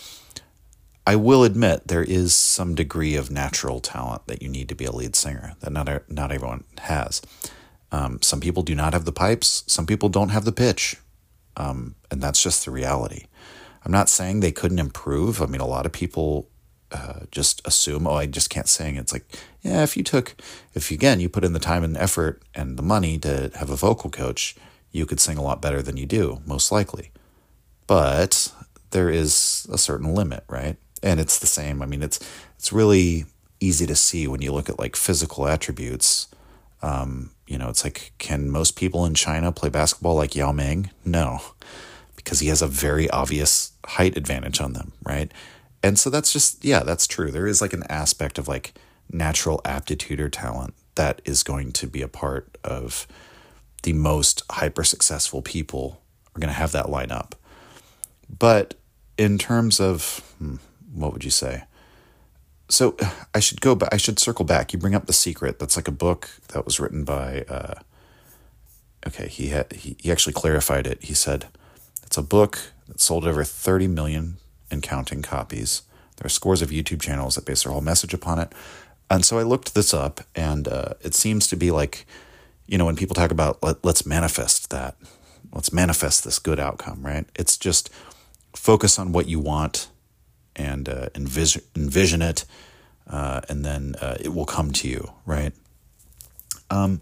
I will admit there is some degree of natural talent that you need to be a lead singer that not not everyone has. Um, some people do not have the pipes. Some people don't have the pitch. Um, and that's just the reality. I'm not saying they couldn't improve. I mean, a lot of people uh, just assume, oh, I just can't sing. It's like, yeah, if you took, if again, you put in the time and effort and the money to have a vocal coach, you could sing a lot better than you do, most likely. But there is a certain limit, right? And it's the same. I mean, it's it's really easy to see when you look at like physical attributes. Um, you know, it's like, can most people in China play basketball like Yao Ming? No, because he has a very obvious height advantage on them, right? And so that's just, yeah, that's true. There is like an aspect of like natural aptitude or talent that is going to be a part of the most hyper successful people are going to have that line up. But in terms of, hmm, what would you say? So I should go back. I should circle back. You bring up The Secret. That's like a book that was written by, uh, okay, he, had, he he actually clarified it. He said, it's It's a book that sold over thirty million and counting copies. There are scores of YouTube channels that base their whole message upon it. And so I looked this up, and uh, it seems to be like, you know, when people talk about Let, let's manifest that, let's manifest this good outcome, right? It's just focus on what you want and uh, envision, envision it, uh, and then uh, it will come to you, right? Um,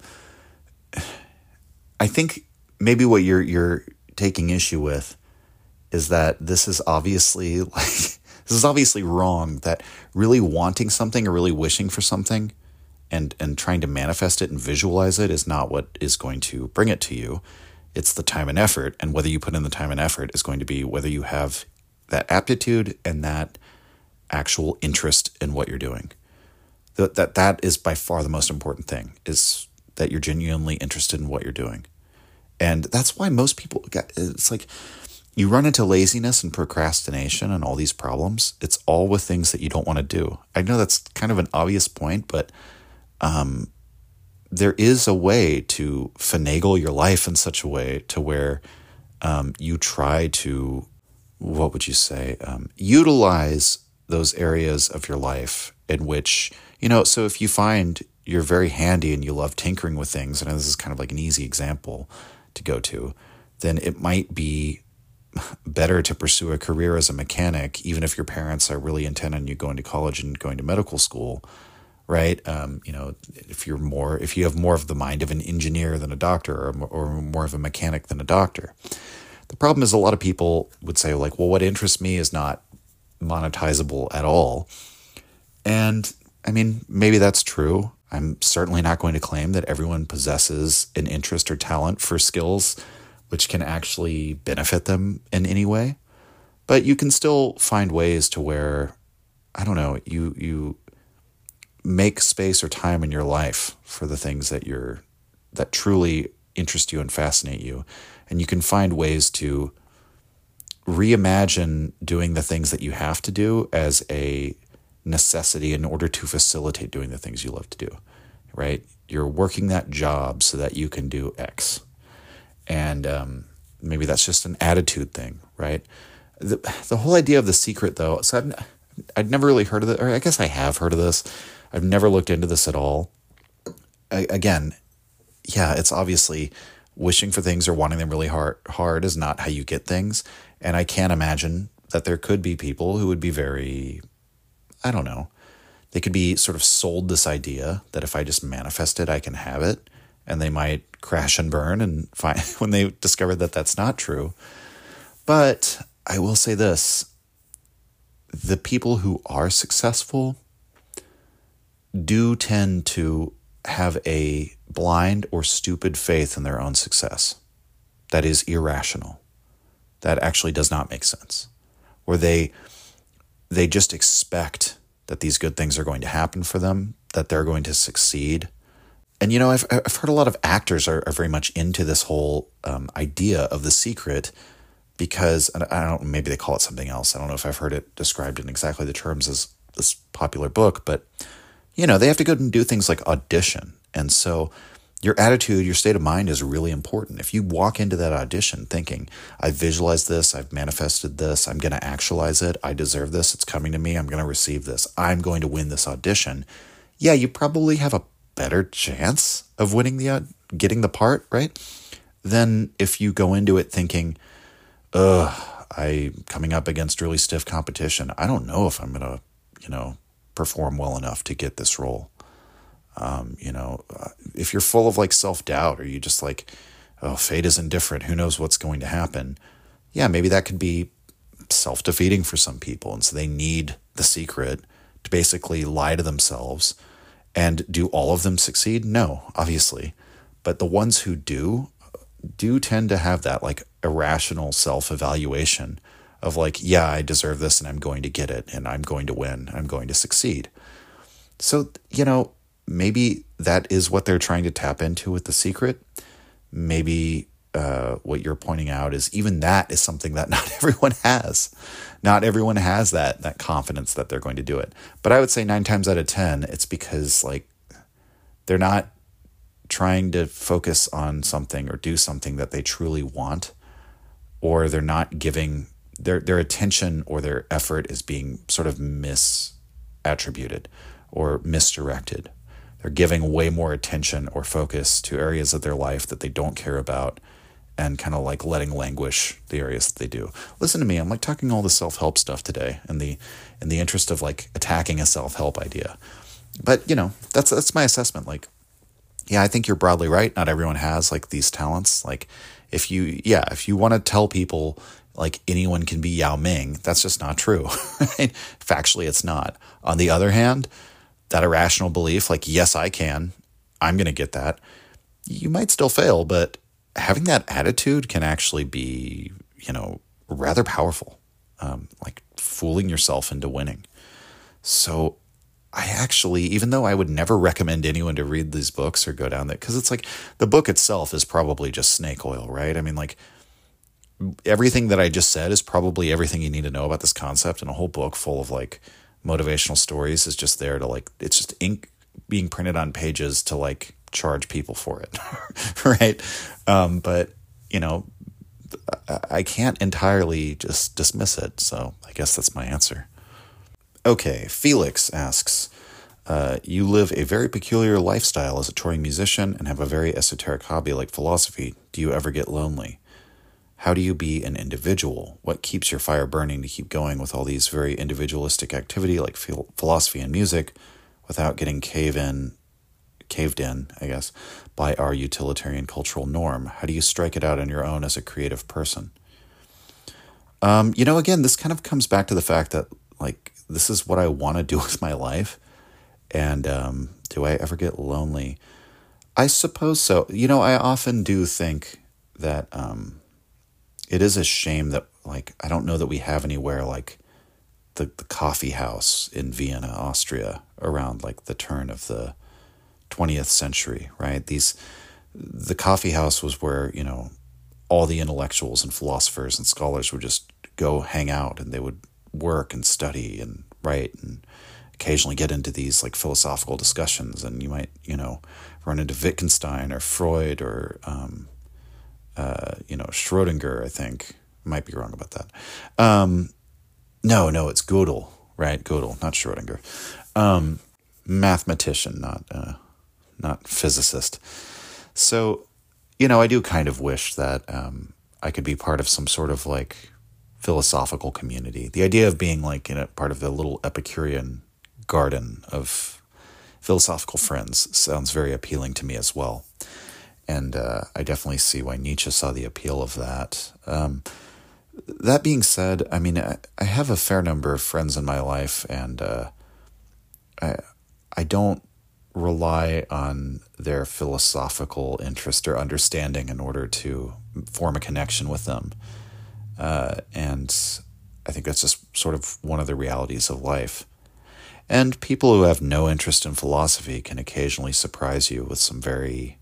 I think maybe what you're you're taking issue with is that this is obviously like this is obviously wrong. That really wanting something or really wishing for something and and trying to manifest it and visualize it is not what is going to bring it to you. It's the time and effort, and whether you put in the time and effort is going to be whether you have that aptitude and that actual interest in what you're doing. That that that is by far the most important thing, is that you're genuinely interested in what you're doing. And that's why most people get, it's like you run into laziness and procrastination and all these problems. It's all with things that you don't want to do. I know that's kind of an obvious point, but um, there is a way to finagle your life in such a way to where um, you try to, what would you say, um, utilize those areas of your life in which, you know, so if you find you're very handy and you love tinkering with things, and this is kind of like an easy example to go to, then it might be better to pursue a career as a mechanic, even if your parents are really intent on you going to college and going to medical school, right? Um, you know, if you're more, if you have more of the mind of an engineer than a doctor, or, or more of a mechanic than a doctor. The problem is a lot of people would say like, well, what interests me is not monetizable at all. And I mean, maybe that's true. I'm certainly not going to claim that everyone possesses an interest or talent for skills which can actually benefit them in any way. But you can still find ways to where, I don't know, you you make space or time in your life for the things that you're that truly interest you and fascinate you. And you can find ways to reimagine doing the things that you have to do as a necessity in order to facilitate doing the things you love to do, right? You're working that job so that you can do X. And um, maybe that's just an attitude thing, right? The the whole idea of The Secret, though, so I've, I'd never really heard of it, or I guess I have heard of this. I've never looked into this at all. I, again, yeah, it's obviously wishing for things or wanting them really hard, hard is not how you get things. And I can't imagine that there could be people who would be very, I don't know, they could be sort of sold this idea that if I just manifest it, I can have it. And they might crash and burn and find when they discover that that's not true. But I will say this, the people who are successful do tend to have a blind or stupid faith in their own success. That is irrational. That actually does not make sense. Or they they just expect that these good things are going to happen for them, that they're going to succeed. And, you know, I've I've heard a lot of actors are, are very much into this whole um, idea of The Secret because, and I don't, maybe they call it something else. I don't know if I've heard it described in exactly the terms as this popular book, but, you know, they have to go and do things like audition. And so your attitude, your state of mind is really important. If you walk into that audition thinking, I visualized this, I've manifested this, I'm going to actualize it, I deserve this, it's coming to me, I'm going to receive this, I'm going to win this audition. Yeah, you probably have a better chance of winning the, uh, getting the part, right? Than if you go into it thinking, ugh, I'm coming up against really stiff competition. I don't know if I'm going to, you know, perform well enough to get this role. Um, you know, uh, if you're full of like self-doubt or you just like, oh, fate is indifferent, who knows what's going to happen? Yeah, maybe that could be self-defeating for some people. And so they need The Secret to basically lie to themselves. And do all of them succeed? No, obviously. But the ones who do, do tend to have that like irrational self-evaluation of like, yeah, I deserve this and I'm going to get it and I'm going to win, I'm going to succeed. So, you know, maybe that is what they're trying to tap into with The Secret. Maybe uh, what you're pointing out is even that is something that not everyone has. Not everyone has that that confidence that they're going to do it. But I would say nine times out of ten, it's because like they're not trying to focus on something or do something that they truly want or they're not giving their their attention or their effort is being sort of misattributed or misdirected. They're giving way more attention or focus to areas of their life that they don't care about and kind of like letting languish the areas that they do. Listen to me, I'm like talking all the self-help stuff today in the in the interest of like attacking a self-help idea. But, you know, that's that's my assessment. Like, yeah, I think you're broadly right. Not everyone has like these talents. Like if you, yeah, if you want to tell people like anyone can be Yao Ming, that's just not true. Factually, it's not. On the other hand, that irrational belief, like, yes, I can, I'm going to get that. You might still fail, but having that attitude can actually be, you know, rather powerful. Um, like fooling yourself into winning. So I actually, even though I would never recommend anyone to read these books or go down that, because it's like the book itself is probably just snake oil, right? I mean, like everything that I just said is probably everything you need to know about this concept, and a whole book full of like motivational stories is just there to like, it's just ink being printed on pages to like charge people for it, right? Um, but, you know, I can't entirely just dismiss it, so I guess that's my answer. Okay, Felix asks, uh, you live a very peculiar lifestyle as a touring musician and have a very esoteric hobby like philosophy. Do you ever get lonely? How do you be an individual? What keeps your fire burning to keep going with all these very individualistic activity like phil- philosophy and music without getting cave in, caved in, I guess, by our utilitarian cultural norm? How do you strike it out on your own as a creative person? Um, you know, again, this kind of comes back to the fact that like, this is what I want to do with my life. And um, do I ever get lonely? I suppose so. You know, I often do think that um, it is a shame that, like, I don't know that we have anywhere like the, the coffee house in Vienna, Austria, around like the turn of the twentieth century, right? These, the coffee house was where, you know, all the intellectuals and philosophers and scholars would just go hang out, and they would work and study and write and occasionally get into these like philosophical discussions. And you might, you know, run into Wittgenstein or Freud or, um, uh, you know, Schrodinger, I think. Might be wrong about that. Um, no, no, it's Gödel, right? Gödel, not Schrodinger. Um, mathematician, not, uh, not physicist. So, you know, I do kind of wish that um, I could be part of some sort of like philosophical community. The idea of being like in a part of the little Epicurean garden of philosophical friends sounds very appealing to me as well. And uh, I definitely see why Nietzsche saw the appeal of that. Um, that being said, I mean, I, I have a fair number of friends in my life, and uh, I I don't rely on their philosophical interest or understanding in order to form a connection with them. Uh, and I think that's just sort of one of the realities of life. And people who have no interest in philosophy can occasionally surprise you with some very,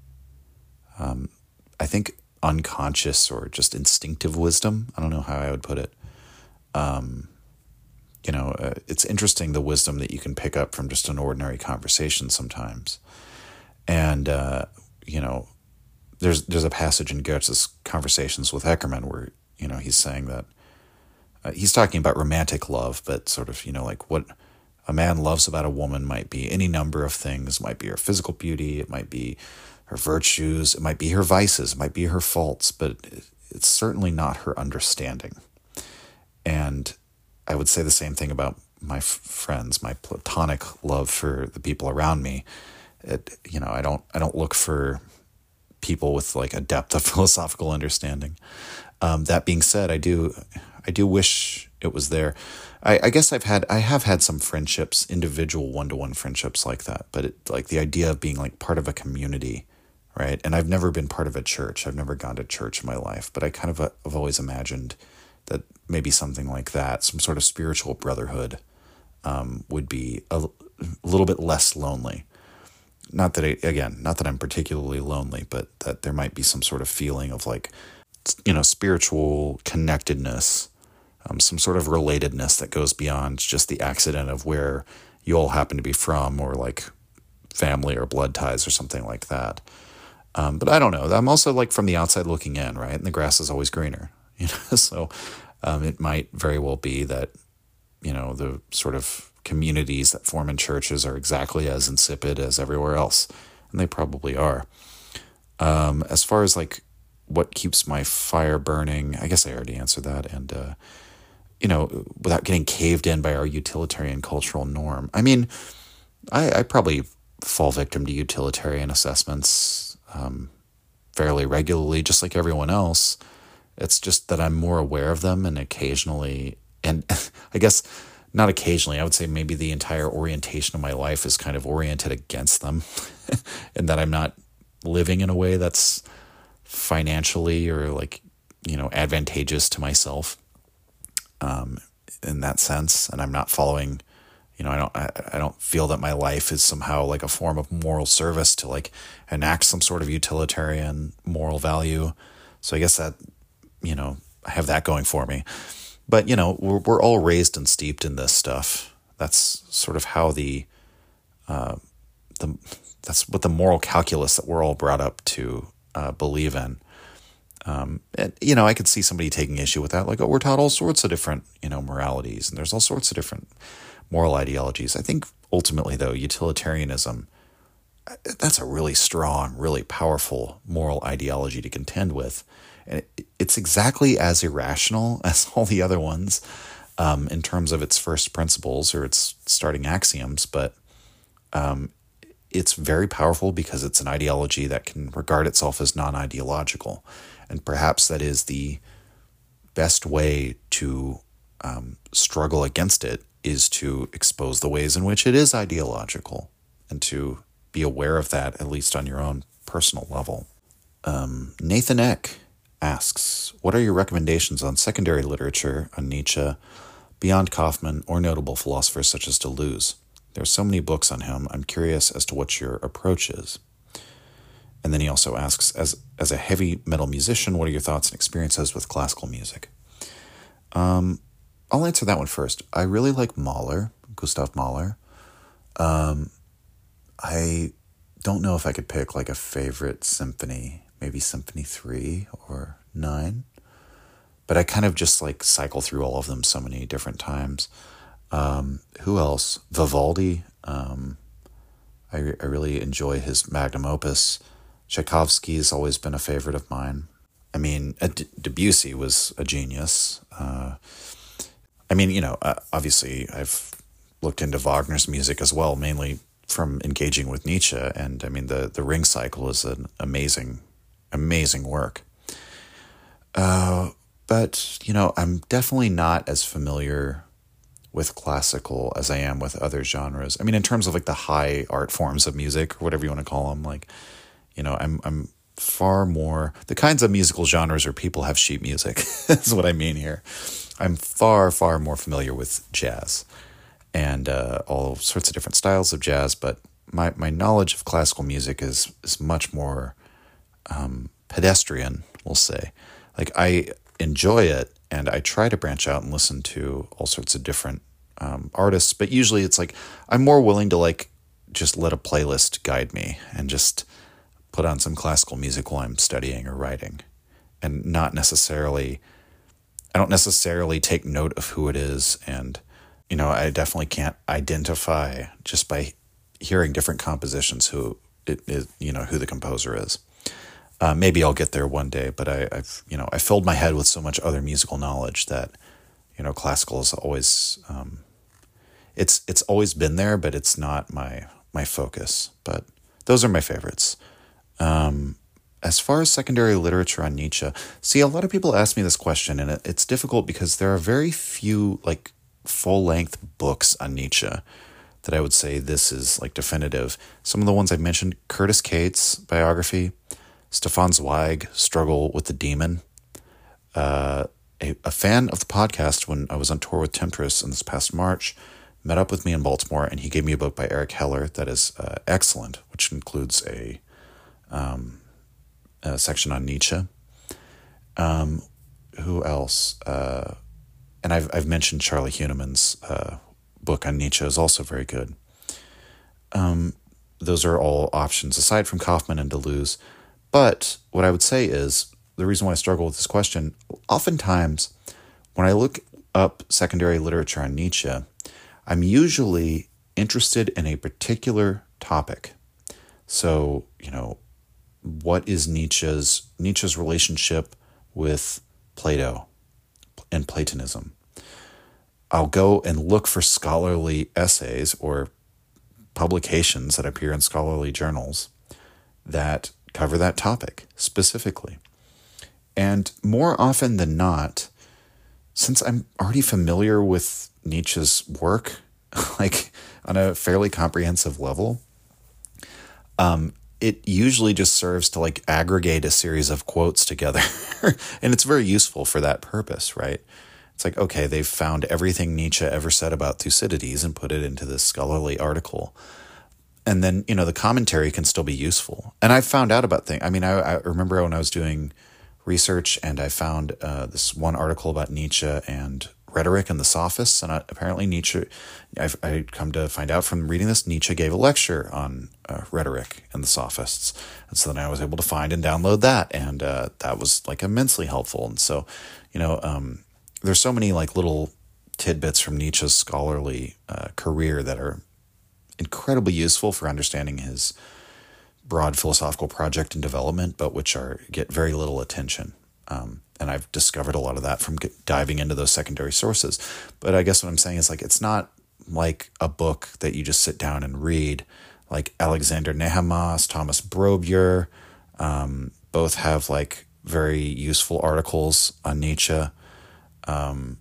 um, I think, unconscious or just instinctive wisdom. I don't know how I would put it. Um, you know, uh, it's interesting the wisdom that you can pick up from just an ordinary conversation sometimes. And, uh, you know, there's there's a passage in Goethe's Conversations with Eckermann where, you know, he's saying that uh, he's talking about romantic love, but sort of, you know, like what a man loves about a woman might be any number of things. It might be her physical beauty. It might be her virtues. It might be her vices. It might be her faults, but it's certainly not her understanding. And I would say the same thing about my f- friends, my platonic love for the people around me. It, you know, I don't, I don't look for people with like a depth of philosophical understanding. Um, that being said, I do, I do wish it was there. I, I guess I've had, I have had some friendships, individual one-to-one friendships like that, but it, like the idea of being like part of a community, right? And I've never been part of a church. I've never gone to church in my life, but I kind of uh, have always imagined that maybe something like that, some sort of spiritual brotherhood, um, would be a, a little bit less lonely. Not that I, again, not that I'm particularly lonely, but that there might be some sort of feeling of like, you know, spiritual connectedness, um, some sort of relatedness that goes beyond just the accident of where you all happen to be from, or like family or blood ties or something like that. Um, but I don't know. I'm also like from the outside looking in, right? And the grass is always greener. You know, so um, it might very well be that, you know, the sort of communities that form in churches are exactly as insipid as everywhere else, and they probably are. Um, as far as like what keeps my fire burning, I guess I already answered that. And, uh, you know, without getting caved in by our utilitarian cultural norm. I mean, I, I probably fall victim to utilitarian assessments um, fairly regularly, just like everyone else. It's just that I'm more aware of them, and occasionally, and I guess not occasionally, I would say maybe the entire orientation of my life is kind of oriented against them, and that I'm not living in a way that's financially or like, you know, advantageous to myself um, in that sense. And I'm not following, you know, I don't, I, I don't feel that my life is somehow like a form of moral service to like enact some sort of utilitarian moral value. So I guess that, you know, I have that going for me. But, you know, we're, we're all raised and steeped in this stuff. That's sort of how the, uh, the, that's what the moral calculus that we're all brought up to uh, believe in. Um, and, you know, I could see somebody taking issue with that. Like, oh, we're taught all sorts of different, you know, moralities, and there's all sorts of different moral ideologies. I think ultimately, though, utilitarianism, that's a really strong, really powerful moral ideology to contend with. And it, it's exactly as irrational as all the other ones um, in terms of its first principles or its starting axioms. But um, it's very powerful because it's an ideology that can regard itself as non-ideological. And perhaps that is the best way to um, struggle against it, is to expose the ways in which it is ideological and to be aware of that, at least on your own personal level. Um, Nathan Eck asks, what are your recommendations on secondary literature on Nietzsche, beyond Kaufmann, or notable philosophers such as Deleuze? There are so many books on him. I'm curious as to what your approach is. And then he also asks, as as a heavy metal musician, what are your thoughts and experiences with classical music? Um, I'll answer that one first. I really like Mahler, Gustav Mahler. Um, I don't know if I could pick like a favorite symphony, maybe Symphony three or nine. But I kind of just like cycle through all of them so many different times. Um, who else? Vivaldi. Um, I, I really enjoy his magnum opus. Tchaikovsky has always been a favorite of mine. I mean, D- Debussy was a genius. Uh, I mean, you know, uh, obviously I've looked into Wagner's music as well, mainly from engaging with Nietzsche. And I mean, the, the Ring Cycle is an amazing, amazing work. Uh, but, you know, I'm definitely not as familiar with classical as I am with other genres. I mean, in terms of like the high art forms of music, or whatever you want to call them, like, you know, I'm I'm far more, the kinds of musical genres where people have sheet music is what I mean here. I'm far, far more familiar with jazz and uh, all sorts of different styles of jazz, but my, my knowledge of classical music is, is much more um, pedestrian, we'll say. Like, I enjoy it, and I try to branch out and listen to all sorts of different um, artists, but usually it's like I'm more willing to like just let a playlist guide me and just put on some classical music while I'm studying or writing, and not necessarily, I don't necessarily take note of who it is. And, you know, I definitely can't identify just by hearing different compositions who it is, you know, who the composer is. Uh, maybe I'll get there one day, but I, I've, you know, I filled my head with so much other musical knowledge that, you know, classical is always, um, it's, it's always been there, but it's not my, my focus. But those are my favorites. Um, as far as secondary literature on Nietzsche, see, a lot of people ask me this question, and it, it's difficult because there are very few like full-length books on Nietzsche that I would say this is like definitive. Some of the ones I mentioned, Curtis Cates' biography, Stefan Zweig, Struggle with the Demon. Uh, a, a fan of the podcast, when I was on tour with Temptress in this past March, met up with me in Baltimore, and he gave me a book by Eric Heller that is uh, excellent, which includes a Um, a section on Nietzsche. Um, who else? Uh, and I've I've mentioned Charlie Huneman's uh, book on Nietzsche is also very good. Um, those are all options aside from Kaufmann and Deleuze. But what I would say is the reason why I struggle with this question, oftentimes when I look up secondary literature on Nietzsche, I'm usually interested in a particular topic. So, you know, what is Nietzsche's Nietzsche's relationship with Plato and Platonism? I'll go and look for scholarly essays or publications that appear in scholarly journals that cover that topic specifically. And more often than not, since I'm already familiar with Nietzsche's work, like on a fairly comprehensive level, um, it usually just serves to like aggregate a series of quotes together. And it's very useful for that purpose, right? It's like, okay, they've found everything Nietzsche ever said about Thucydides and put it into this scholarly article. And then, you know, the commentary can still be useful. And I found out about things. I mean, I, I remember when I was doing research and I found uh, this one article about Nietzsche and rhetoric and the sophists. And I, apparently Nietzsche, I've I come to find out from reading this, Nietzsche gave a lecture on uh, rhetoric and the sophists. And so then I was able to find and download that. And uh, that was like immensely helpful. And so, you know, um, there's so many like little tidbits from Nietzsche's scholarly uh, career that are incredibly useful for understanding his broad philosophical project and development, but which are get very little attention. Um, and I've discovered a lot of that from get, diving into those secondary sources. But I guess what I'm saying is like, it's not like a book that you just sit down and read. Like Alexander Nehamas, Thomas Brobier, um, both have like very useful articles on Nietzsche. Um,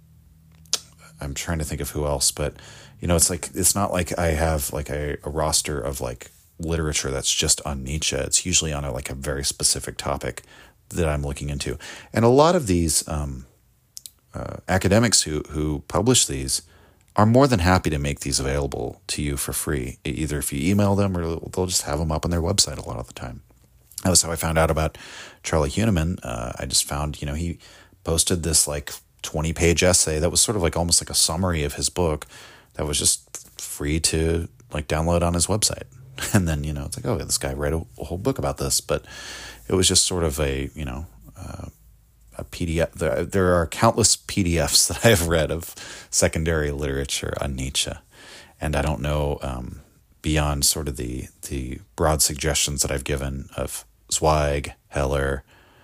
I'm trying to think of who else, but you know, it's like, it's not like I have like a, a roster of like literature that's just on Nietzsche. It's usually on a, like a very specific topic that I'm looking into. And a lot of these, um, uh, academics who, who publish these are more than happy to make these available to you for free. Either if you email them or they'll just have them up on their website a lot of the time. That was how I found out about Charlie Huneman. Uh, I just found, you know, he posted this like twenty page essay that was sort of like almost like a summary of his book that was just free to like download on his website. And then, you know, it's like, oh, this guy read a, a whole book about this, but it was just sort of a, you know, uh, a P D F. There, there are countless P D Fs that I have read of secondary literature on Nietzsche. And I don't know, um, beyond sort of the, the broad suggestions that I've given of Zweig, Heller,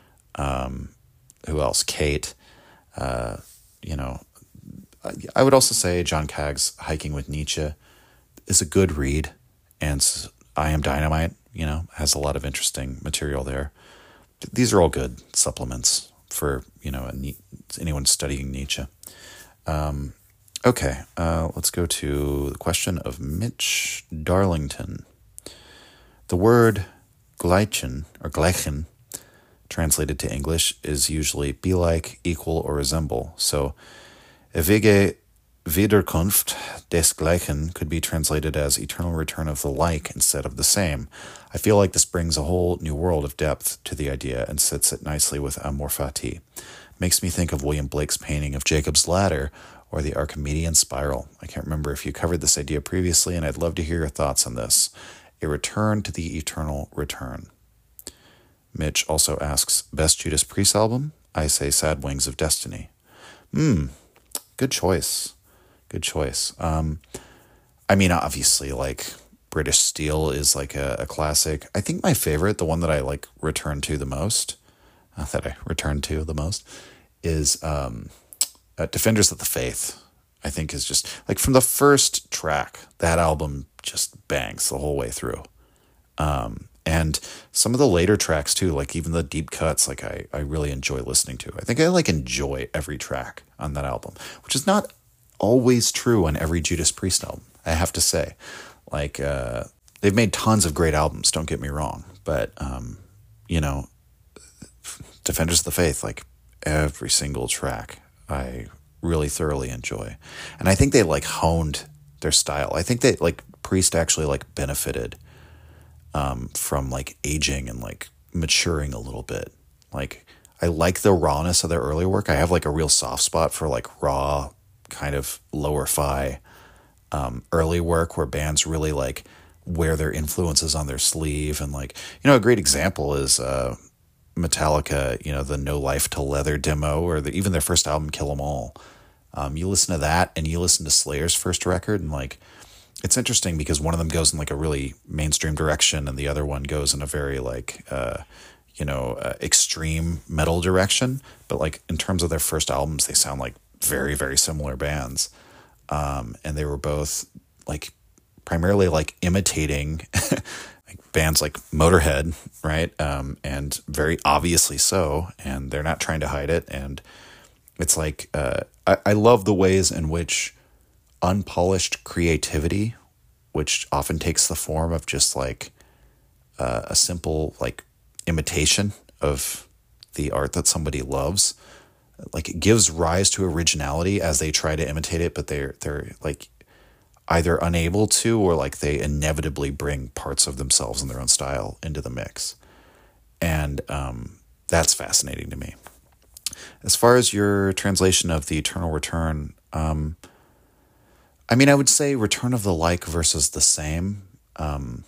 um, who else? Kate, uh, you know, I would also say John Kagg's Hiking with Nietzsche is a good read, and I Am Dynamite, you know, has a lot of interesting material there. These are all good supplements for, you know, anyone studying Nietzsche. Um, okay, uh, let's go to the question of Mitch Darlington. The word gleichen, or gleichen, translated to English, is usually be like, equal, or resemble. So, ewige Wiederkunft desgleichen could be translated as eternal return of the like instead of the same. I feel like this brings a whole new world of depth to the idea and sits it nicely with amor fati. Makes me think of William Blake's painting of Jacob's Ladder or the Archimedean Spiral. I can't remember if you covered this idea previously, and I'd love to hear your thoughts on this. A return to the eternal return. Mitch also asks, best Judas Priest album? I say Sad Wings of Destiny. Hmm, good choice. Good choice. Um, I mean, obviously, like, British Steel is like a, a classic. I think my favorite, the one that I like return to the most, uh, that I return to the most, is um, uh, Defenders of the Faith. I think is just, like, from the first track, that album just bangs the whole way through. Um, and some of the later tracks too, like even the deep cuts, like I, I really enjoy listening to. I think I like enjoy every track on that album, which is not always true on every Judas Priest album, I have to say. Like, uh, they've made tons of great albums, don't get me wrong, but, um, you know, Defenders of the Faith, like every single track, I really thoroughly enjoy. And I think they like honed their style. I think they like Priest actually like benefited um, from like aging and like maturing a little bit. Like, I like the rawness of their earlier work. I have like a real soft spot for like raw kind of lower fi um, early work where bands really like wear their influences on their sleeve. And like, you know, a great example is uh, Metallica, you know, the No Life Till Leather demo, or the, even their first album, Kill 'Em All. Um, you listen to that and you listen to Slayer's first record, and like, it's interesting because one of them goes in like a really mainstream direction and the other one goes in a very like, uh, you know, uh, extreme metal direction. But like in terms of their first albums, they sound like very, very similar bands. Um, and they were both like primarily like imitating like bands like Motorhead, right? Um, and very obviously so, and they're not trying to hide it. And it's like, uh, I, I love the ways in which unpolished creativity, which often takes the form of just like uh, a simple like imitation of the art that somebody loves, like it gives rise to originality as they try to imitate it, but they're they're like either unable to, or like they inevitably bring parts of themselves and their own style into the mix. And um, that's fascinating to me. As far as your translation of the Eternal Return, um, I mean, I would say Return of the Like versus the Same. Um,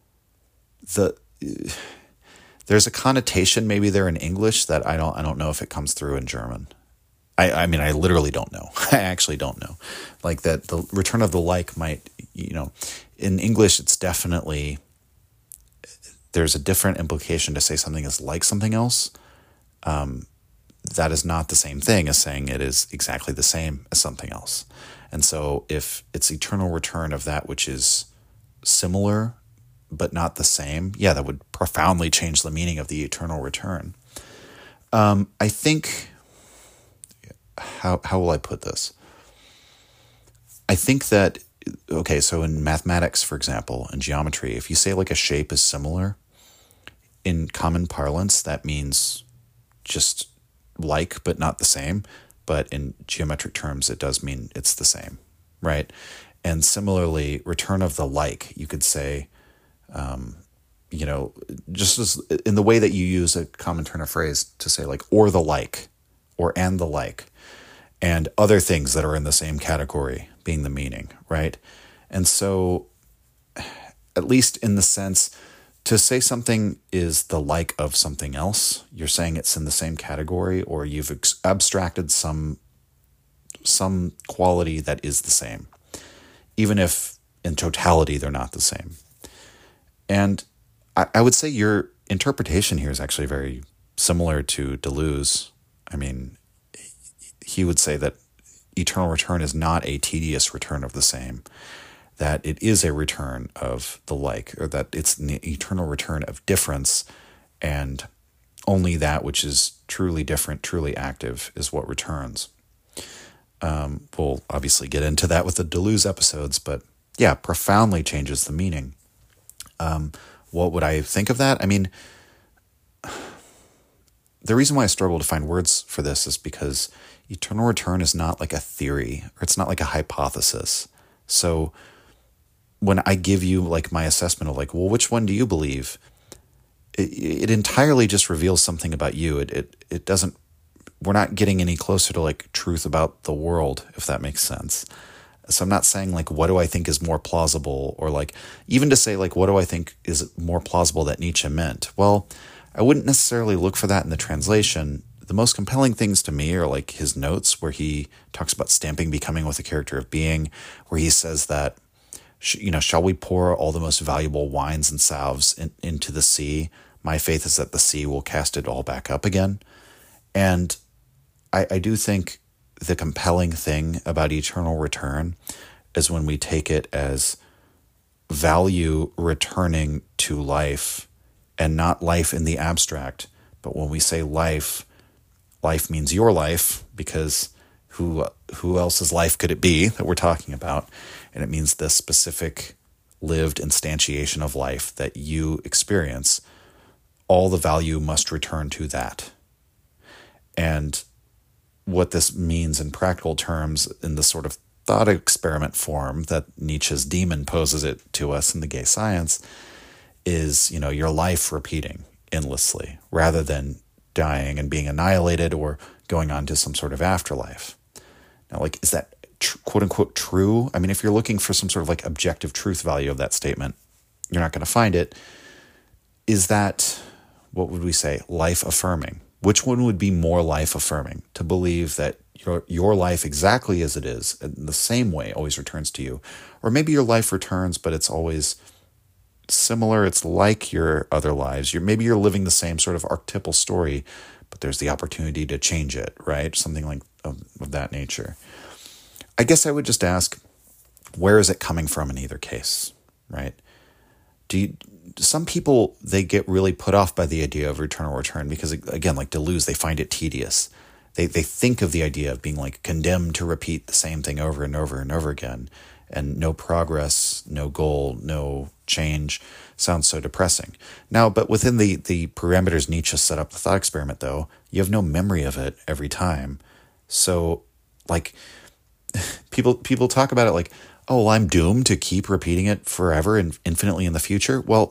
the there's a connotation maybe there in English that I don't I don't know if it comes through in German. I, I mean, I literally don't know. I actually don't know. Like that the Return of the Like might, you know, in English, it's definitely, there's a different implication to say something is like something else. Um, that is not the same thing as saying it is exactly the same as something else. And so if it's eternal return of that which is similar but not the same, yeah, that would profoundly change the meaning of the eternal return. Um, I think, how how will I put this? I think that, okay, so in mathematics, for example, in geometry, if you say like a shape is similar, in common parlance, that means just like but not the same. But in geometric terms, it does mean it's the same, right? And similarly, return of the like, you could say, um, you know, just as in the way that you use a common turn of phrase to say like, or the like, or and the like, and other things that are in the same category being the meaning, right? And so, at least in the sense, to say something is the like of something else, you're saying it's in the same category, or you've ex- abstracted some some quality that is the same, even if in totality they're not the same. And I, I would say your interpretation here is actually very similar to Deleuze. I mean, he would say that eternal return is not a tedious return of the same, that it is a return of the like, or that it's an eternal return of difference, and only that which is truly different, truly active, is what returns. Um, we'll obviously get into that with the Deleuze episodes, but yeah, profoundly changes the meaning. Um, what would I think of that? I mean, the reason why I struggle to find words for this is because eternal return is not like a theory, or it's not like a hypothesis. So when I give you like my assessment of like, well, which one do you believe? It, it entirely just reveals something about you. It, it, it doesn't, we're not getting any closer to like truth about the world, if that makes sense. So I'm not saying like, what do I think is more plausible, or like even to say like, what do I think is more plausible that Nietzsche meant? Well, I wouldn't necessarily look for that in the translation. The most compelling things to me are like his notes where he talks about stamping becoming with a character of being, where he says that, you know, shall we pour all the most valuable wines and salves in, into the sea? My faith is that the sea will cast it all back up again. And I, I do think the compelling thing about eternal return is when we take it as value returning to life, and not life in the abstract. But when we say life, life means your life, because who who else's life could it be that we're talking about? And it means the specific lived instantiation of life that you experience. All the value must return to that. And what this means in practical terms, in the sort of thought experiment form that Nietzsche's demon poses it to us in The Gay Science, is, you know, your life repeating endlessly rather than dying and being annihilated or going on to some sort of afterlife. Now, like, is that tr- quote unquote true? I mean, if you're looking for some sort of like objective truth value of that statement, you're not going to find it. Is that what would we say, life affirming? Which one would be more life affirming? To believe that your your life exactly as it is, in the same way, always returns to you. Or maybe your life returns, but it's always similar. It's like your other lives. You're, maybe you're living the same sort of archetypal story, but there's the opportunity to change it, right? Something like of, of that nature. I guess I would just ask, where is it coming from in either case, right? Do you, some people, they get really put off by the idea of eternal return because, again, like Deleuze, they find it tedious. They they think of the idea of being like condemned to repeat the same thing over and over and over again, and no progress, no goal, no change sounds so depressing. Now, but within the, the parameters Nietzsche set up the thought experiment, though, you have no memory of it every time. So, like, people people talk about it like, oh, well, I'm doomed to keep repeating it forever and infinitely in the future. Well,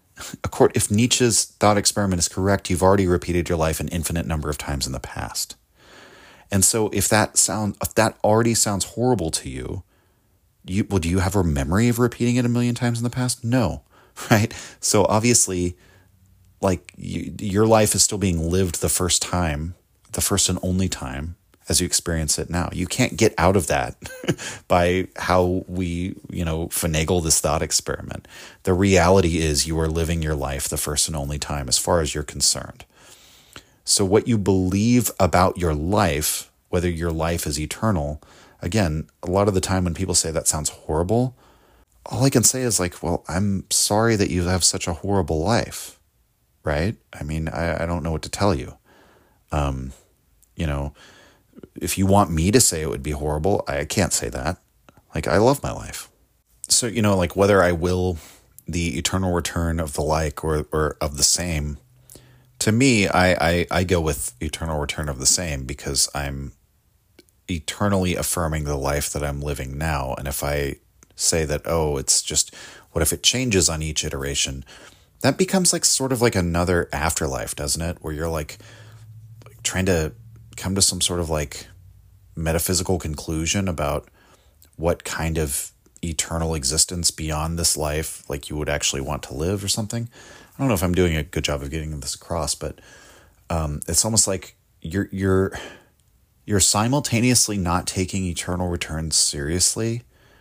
if Nietzsche's thought experiment is correct, you've already repeated your life an infinite number of times in the past. And so if that sound, if that already sounds horrible to you, you well, do you have a memory of repeating it a million times in the past? No, right? So obviously, like you, your life is still being lived the first time, the first and only time as you experience it now. You can't get out of that by how we, you know, finagle this thought experiment. The reality is you are living your life the first and only time as far as you're concerned. So what you believe about your life, whether your life is eternal, again, a lot of the time when people say that sounds horrible, all I can say is like, well, I'm sorry that you have such a horrible life, right? I mean, I, I don't know what to tell you. Um, you know, if you want me to say it would be horrible, I can't say that. Like, I love my life. So, you know, like whether I will the eternal return of the like or, or of the same, to me, I, I, I go with eternal return of the same because I'm eternally affirming the life that I'm living now. And if I say that, oh, it's just, what if it changes on each iteration? That becomes like sort of like another afterlife, doesn't it? Where you're like, like trying to come to some sort of like metaphysical conclusion about what kind of eternal existence beyond this life like you would actually want to live or something. I don't know if I'm doing a good job of getting this across, but um, it's almost like you're you're you're simultaneously not taking eternal returns seriously.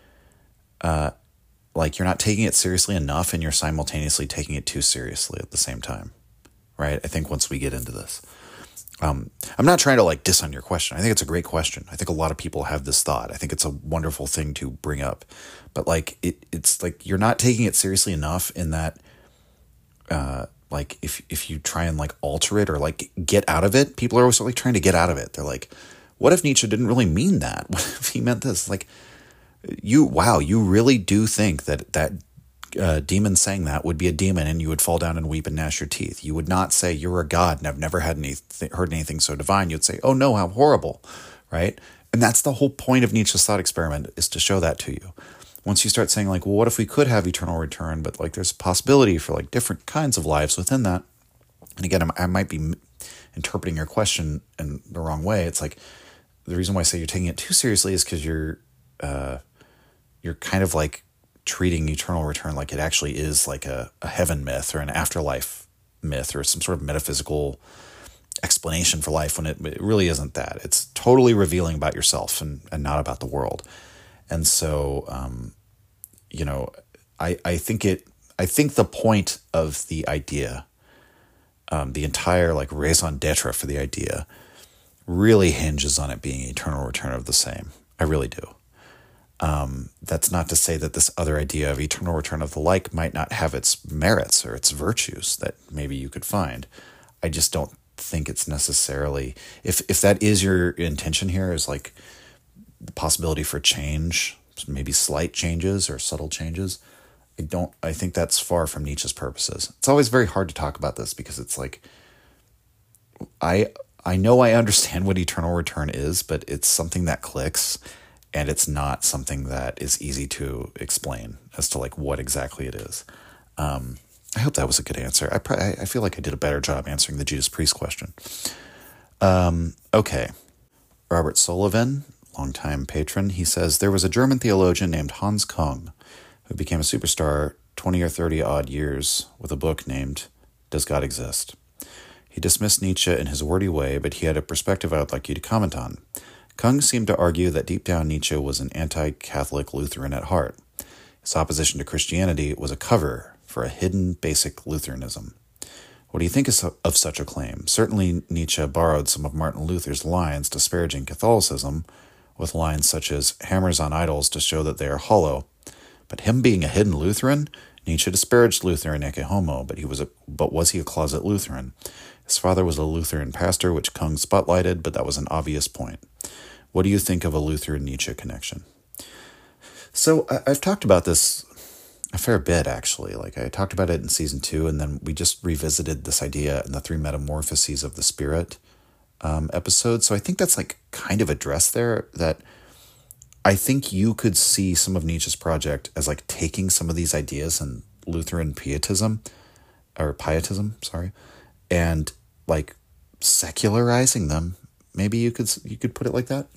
Uh, like you're not taking it seriously enough, and you're simultaneously taking it too seriously at the same time, right? I think once we get into this, um, I'm not trying to like diss on your question. I think it's a great question. I think a lot of people have this thought. I think it's a wonderful thing to bring up, but like it, it's like you're not taking it seriously enough in that. Uh, like if if you try and like alter it or like get out of it, people are always like trying to get out of it. They're like, what if Nietzsche didn't really mean that? What if he meant this? Like, you, wow, you really do think that that uh, demon saying that would be a demon and you would fall down and weep and gnash your teeth. You would not say you're a god and I've never had any heard anything so divine. You'd say, oh no, how horrible, right? And that's the whole point of Nietzsche's thought experiment, is to show that to you. Once you start saying like, well, what if we could have eternal return, but like there's a possibility for like different kinds of lives within that. And again, I might be interpreting your question in the wrong way. It's like the reason why I say you're taking it too seriously is because you're uh, you're kind of like treating eternal return like it actually is like a, a heaven myth or an afterlife myth or some sort of metaphysical explanation for life, when it, it really isn't that. It's totally revealing about yourself and, and not about the world. And so, um, you know, I, I think it, I think the point of the idea, um, the entire like raison d'etre for the idea really hinges on it being eternal return of the same. I really do. Um, that's not to say that this other idea of eternal return of the like might not have its merits or its virtues that maybe you could find. I just don't think it's necessarily, if, if that is your intention here, is like, the possibility for change, maybe slight changes or subtle changes, I don't, I think that's far from Nietzsche's purposes. It's always very hard to talk about this because it's like, I, I know I understand what eternal return is, but it's something that clicks and it's not something that is easy to explain as to like what exactly it is. Um, I hope that was a good answer. I probably, I feel like I did a better job answering the Judas Priest question. Um, okay. Robert Sullivan, longtime patron, he says, there was a German theologian named Hans Kung who became a superstar twenty or thirty odd years with a book named Does God Exist? He dismissed Nietzsche in his wordy way, but he had a perspective I would like you to comment on. Kung seemed to argue that deep down Nietzsche was an anti-Catholic Lutheran at heart. His opposition to Christianity was a cover for a hidden basic Lutheranism. What do you think of such a claim? Certainly Nietzsche borrowed some of Martin Luther's lines disparaging Catholicism, with lines such as hammers on idols to show that they are hollow. But him being a hidden Lutheran, Nietzsche disparaged Luther in Ecce Homo, but he was a, but was he a closet Lutheran? His father was a Lutheran pastor, which Kung spotlighted, but that was an obvious point. What do you think of a Luther-Nietzsche connection? So I, I've talked about this a fair bit, actually. Like I talked about it in season two, and then we just revisited this idea in the Three Metamorphoses of the Spirit um, episode. So I think that's like kind of addressed there, that I think you could see some of Nietzsche's project as like taking some of these ideas in Lutheran pietism, or pietism, sorry, and like secularizing them. Maybe you could you could put it like that.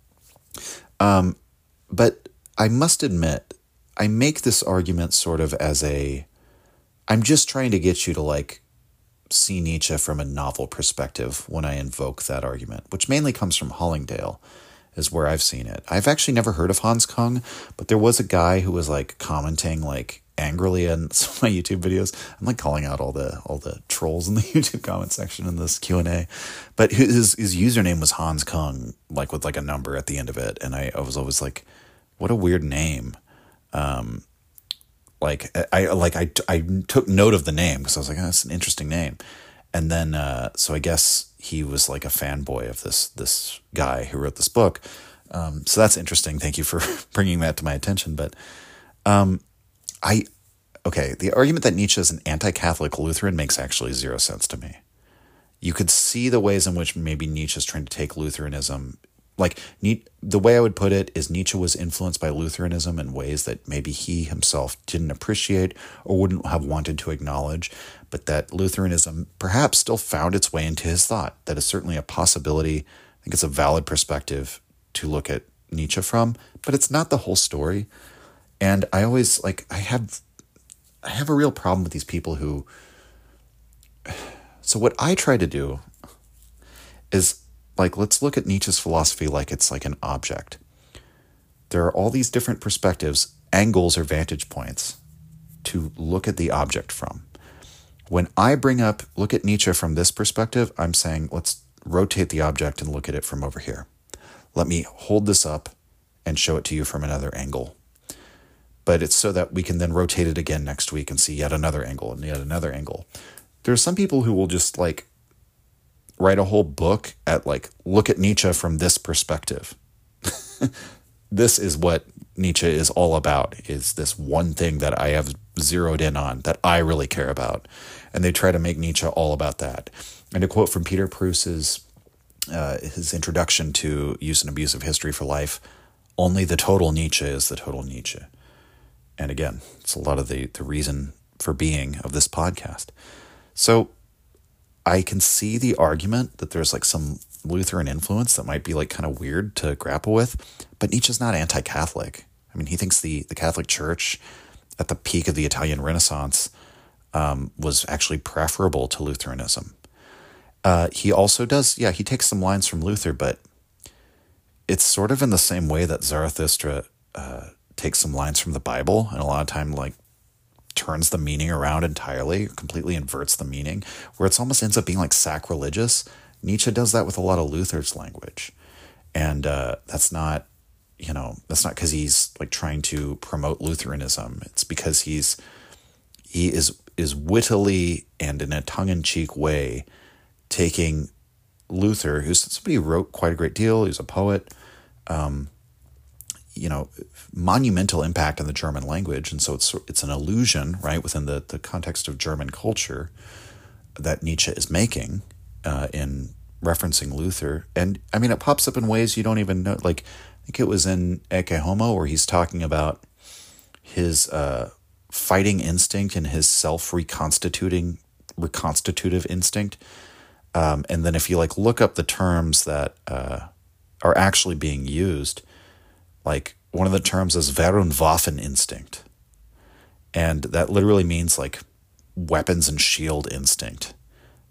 Um, but I must admit, I make this argument sort of as a, I'm just trying to get you to like see Nietzsche from a novel perspective when I invoke that argument, which mainly comes from Hollingdale, is where I've seen it. I've actually never heard of Hans Kung, but there was a guy who was like commenting like angrily on some of my YouTube videos. I'm like calling out all the all the trolls in the YouTube comment section in this Q and A. But his his username was Hans Kung, like with like a number at the end of it. And I, I was always like, what a weird name. Um, like I like I I took note of the name because I was like, oh, that's an interesting name. And then uh, so I guess he was like a fanboy of this this guy who wrote this book. Um, so that's interesting. Thank you for bringing that to my attention. But um, I okay, the argument that Nietzsche is an anti-Catholic Lutheran makes actually zero sense to me. You could see the ways in which maybe Nietzsche is trying to take Lutheranism. Like, the way I would put it is Nietzsche was influenced by Lutheranism in ways that maybe he himself didn't appreciate or wouldn't have wanted to acknowledge, but that Lutheranism perhaps still found its way into his thought. That is certainly a possibility. I think it's a valid perspective to look at Nietzsche from, but it's not the whole story. And I always, like, I have, I have a real problem with these people who, so what I try to do is, like, let's look at Nietzsche's philosophy like it's like an object. There are all these different perspectives, angles or vantage points to look at the object from. When I bring up, look at Nietzsche from this perspective, I'm saying, let's rotate the object and look at it from over here. Let me hold this up and show it to you from another angle. But it's so that we can then rotate it again next week and see yet another angle and yet another angle. There are some people who will just like write a whole book at like, look at Nietzsche from this perspective. This is what Nietzsche is all about, is this one thing that I have zeroed in on, that I really care about. And they try to make Nietzsche all about that. And a quote from Peter Pruse's, uh, his introduction to Use and Abuse of History for Life, only the total Nietzsche is the total Nietzsche. And again, it's a lot of the, the reason for being of this podcast. So I can see the argument that there's like some Lutheran influence that might be like kind of weird to grapple with, but Nietzsche's not anti-Catholic. I mean, he thinks the, the Catholic Church at the peak of the Italian Renaissance um, was actually preferable to Lutheranism. Uh, he also does, yeah, he takes some lines from Luther, but it's sort of in the same way that Zarathustra uh, takes some lines from the Bible, and a lot of time like turns the meaning around entirely, completely inverts the meaning, where it's almost ends up being like sacrilegious. Nietzsche does that with a lot of Luther's language. And uh, that's not, you know, that's not because he's like trying to promote Lutheranism. It's because he's, he is, is wittily and in a tongue-in-cheek way taking Luther, who's somebody who wrote quite a great deal, he's a poet, um, you know, monumental impact on the German language. And so it's it's an illusion, right, within the, the context of German culture that Nietzsche is making uh, in referencing Luther. And, I mean, it pops up in ways you don't even know. Like, I think it was in Ecce Homo where he's talking about his uh, fighting instinct and his self-reconstituting, reconstitutive instinct. Um, and then if you, like, look up the terms that uh, are actually being used, like, one of the terms is Wehr- und Waffen instinct. And that literally means, like, weapons and shield instinct.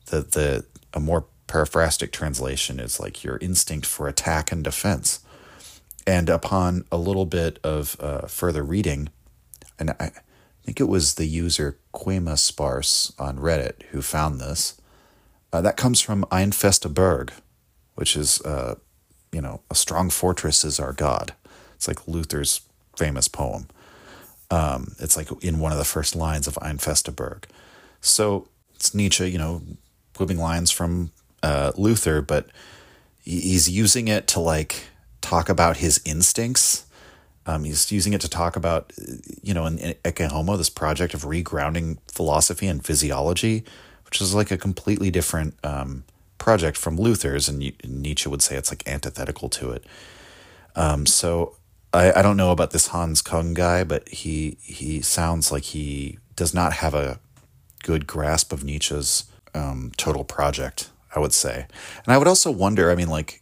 the the a more paraphrastic translation is like your instinct for attack and defense. And upon a little bit of uh, further reading, and I think it was the user Quema Sparse on Reddit who found this. Uh, that comes from Ein feste Burg, which is, uh, you know, a strong fortress is our God. It's like Luther's famous poem. Um, it's like in one of the first lines of Ein feste Burg. So it's Nietzsche, you know, quoting lines from uh, Luther, but he's using it to like talk about his instincts. Um, he's using it to talk about, you know, in, in Ecce Homo, this project of regrounding philosophy and physiology, which is like a completely different um, project from Luther's, and Nietzsche would say it's like antithetical to it. Um, so I, I don't know about this Hans Kung guy, but he he sounds like he does not have a good grasp of Nietzsche's um, total project, I would say. And I would also wonder, I mean, like,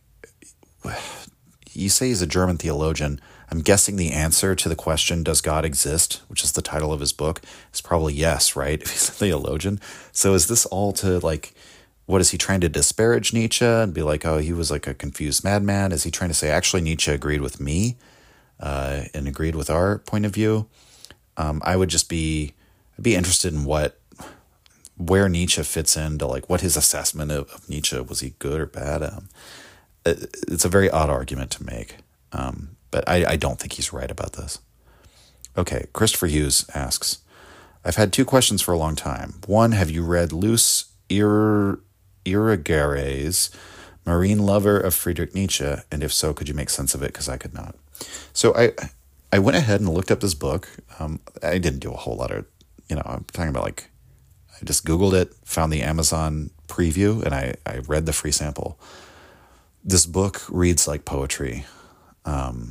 you say he's a German theologian. I'm guessing the answer to the question, does God exist, which is the title of his book, is probably yes, right? If he's a theologian. So is this all to like, what is he trying to disparage Nietzsche and be like, oh, he was like a confused madman? Is he trying to say, actually, Nietzsche agreed with me uh, and agreed with our point of view? Um, I would just be, I'd be interested in what, where Nietzsche fits into like what his assessment of, of Nietzsche, was he good or bad? Um, it, it's a very odd argument to make. Um, But I, I don't think he's right about this. Okay, Christopher Hughes asks, I've had two questions for a long time. One, have you read Luce Ir- Irigaray, Marine Lover of Friedrich Nietzsche? And if so, could you make sense of it? Because I could not. So I I went ahead and looked up this book. Um, I didn't do a whole lot of, you know, I'm talking about like, I just Googled it, found the Amazon preview, and I, I read the free sample. This book reads like poetry. Um,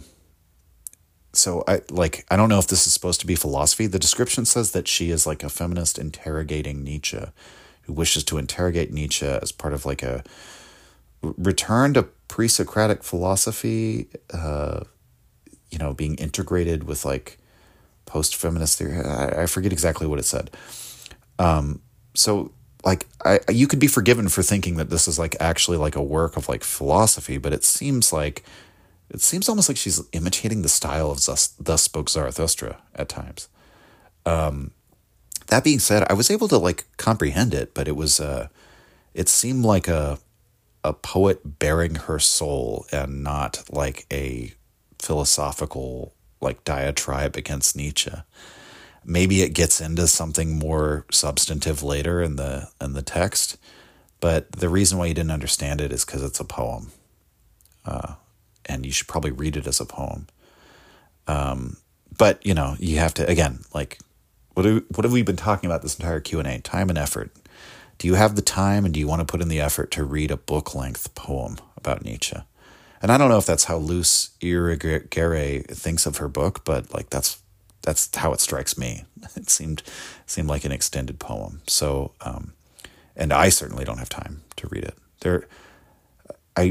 so I like, I don't know if this is supposed to be philosophy. The description says that she is like a feminist interrogating Nietzsche, who wishes to interrogate Nietzsche as part of like a return to pre-Socratic philosophy, uh, you know, being integrated with like post-feminist theory. I, I forget exactly what it said. Um, so like I, you could be forgiven for thinking that this is like actually like a work of like philosophy, but it seems like It seems almost like she's imitating the style of Thus, Thus Spoke Zarathustra at times. Um, that being said, I was able to like comprehend it, but it was uh, it seemed like a a poet bearing her soul and not like a philosophical like diatribe against Nietzsche. Maybe it gets into something more substantive later in the in the text, but the reason why you didn't understand it is because it's a poem. Uh, And you should probably read it as a poem. Um, but, you know, you have to, again, like, what, do, what have we been talking about this entire Q and A? Time and effort. Do you have the time and do you want to put in the effort to read a book-length poem about Nietzsche? And I don't know if that's how Luce Irigaray thinks of her book, but, like, that's that's how it strikes me. It seemed seemed like an extended poem. So, um, and I certainly don't have time to read it. There, I...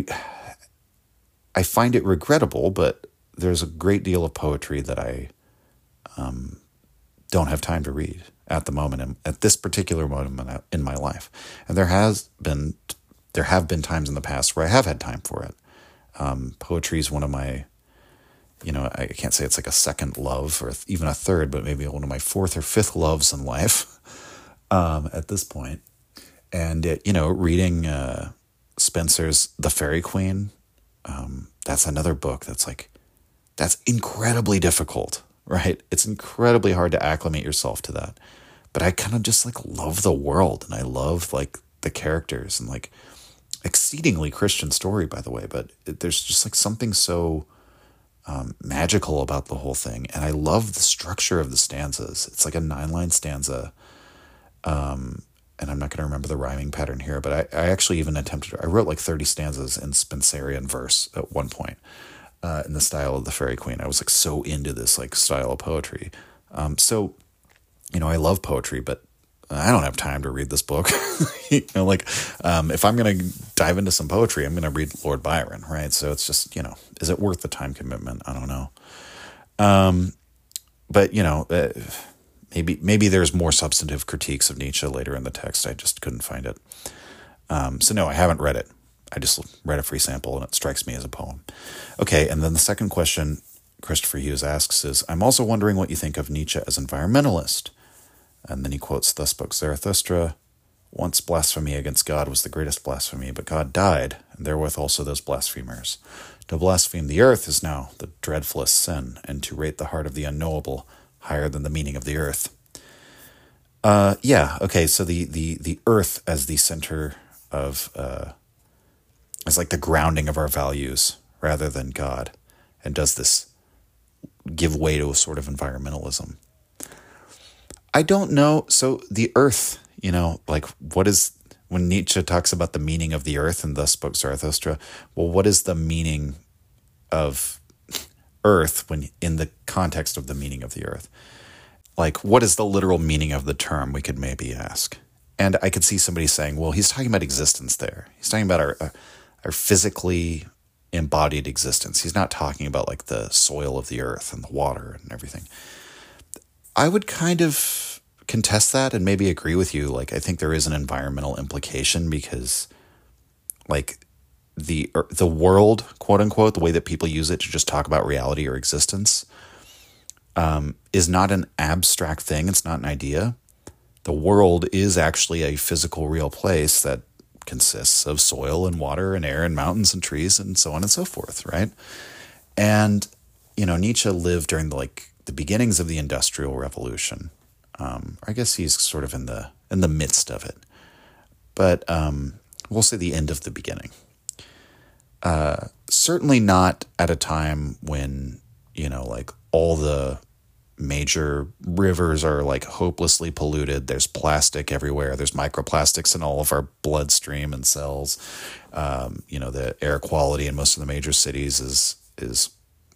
I find it regrettable, but there's a great deal of poetry that I um, don't have time to read at the moment, in, at this particular moment in my life. And there has been, there have been times in the past where I have had time for it. Um, poetry is one of my, you know, I can't say it's like a second love or even a third, but maybe one of my fourth or fifth loves in life um, at this point. And, it, you know, reading uh, Spencer's The Faerie Queene, Um, that's another book that's like, that's incredibly difficult, right? It's incredibly hard to acclimate yourself to that. But I kind of just like love the world and I love like the characters and like exceedingly Christian story, by the way. But it, there's just like something so um, magical about the whole thing. And I love the structure of the stanzas. It's like a nine line stanza. Um, And I'm not going to remember the rhyming pattern here, but I, I actually even attempted, I wrote like thirty stanzas in Spenserian verse at one point uh, in the style of the Faerie Queene. I was like so into this like style of poetry. Um, so, you know, I love poetry, but I don't have time to read this book. you know, like um, if I'm going to dive into some poetry, I'm going to read Lord Byron, right? So it's just, you know, is it worth the time commitment? I don't know. Um, but, you know, uh, Maybe maybe there's more substantive critiques of Nietzsche later in the text. I just couldn't find it. Um, so no, I haven't read it. I just read a free sample and it strikes me as a poem. Okay, and then the second question Christopher Hughes asks is, I'm also wondering what you think of Nietzsche as environmentalist. And then he quotes, thus spoke Zarathustra, once blasphemy against God was the greatest blasphemy, but God died, and therewith also those blasphemers. To blaspheme the earth is now the dreadfulest sin, and to rate the heart of the unknowable higher than the meaning of the earth. Uh, yeah, okay, so the, the, the earth as the center of, uh, as like the grounding of our values rather than God, and does this give way to a sort of environmentalism? I don't know. So the earth, you know, like what is, when Nietzsche talks about the meaning of the earth and thus spoke Zarathustra, well, what is the meaning of earth when in the context of the meaning of the earth? Like, what is the literal meaning of the term, we could maybe ask. And I could see somebody saying, well, he's talking about existence there. He's talking about our, our physically embodied existence. He's not talking about like the soil of the earth and the water and everything. I would kind of contest that and maybe agree with you. Like, I think there is an environmental implication because, like, the the world, quote unquote, the way that people use it to just talk about reality or existence, um, is not an abstract thing. It's not an idea. The world is actually a physical, real place that consists of soil and water and air and mountains and trees and so on and so forth, right? And, you know, Nietzsche lived during the, like, the beginnings of the Industrial Revolution. Um, I guess he's sort of in the in the midst of it. But um, we'll say the end of the beginning. Uh, certainly not at a time when, you know, like all the major rivers are like hopelessly polluted. There's plastic everywhere. There's microplastics in all of our bloodstream and cells. Um, you know, the air quality in most of the major cities is is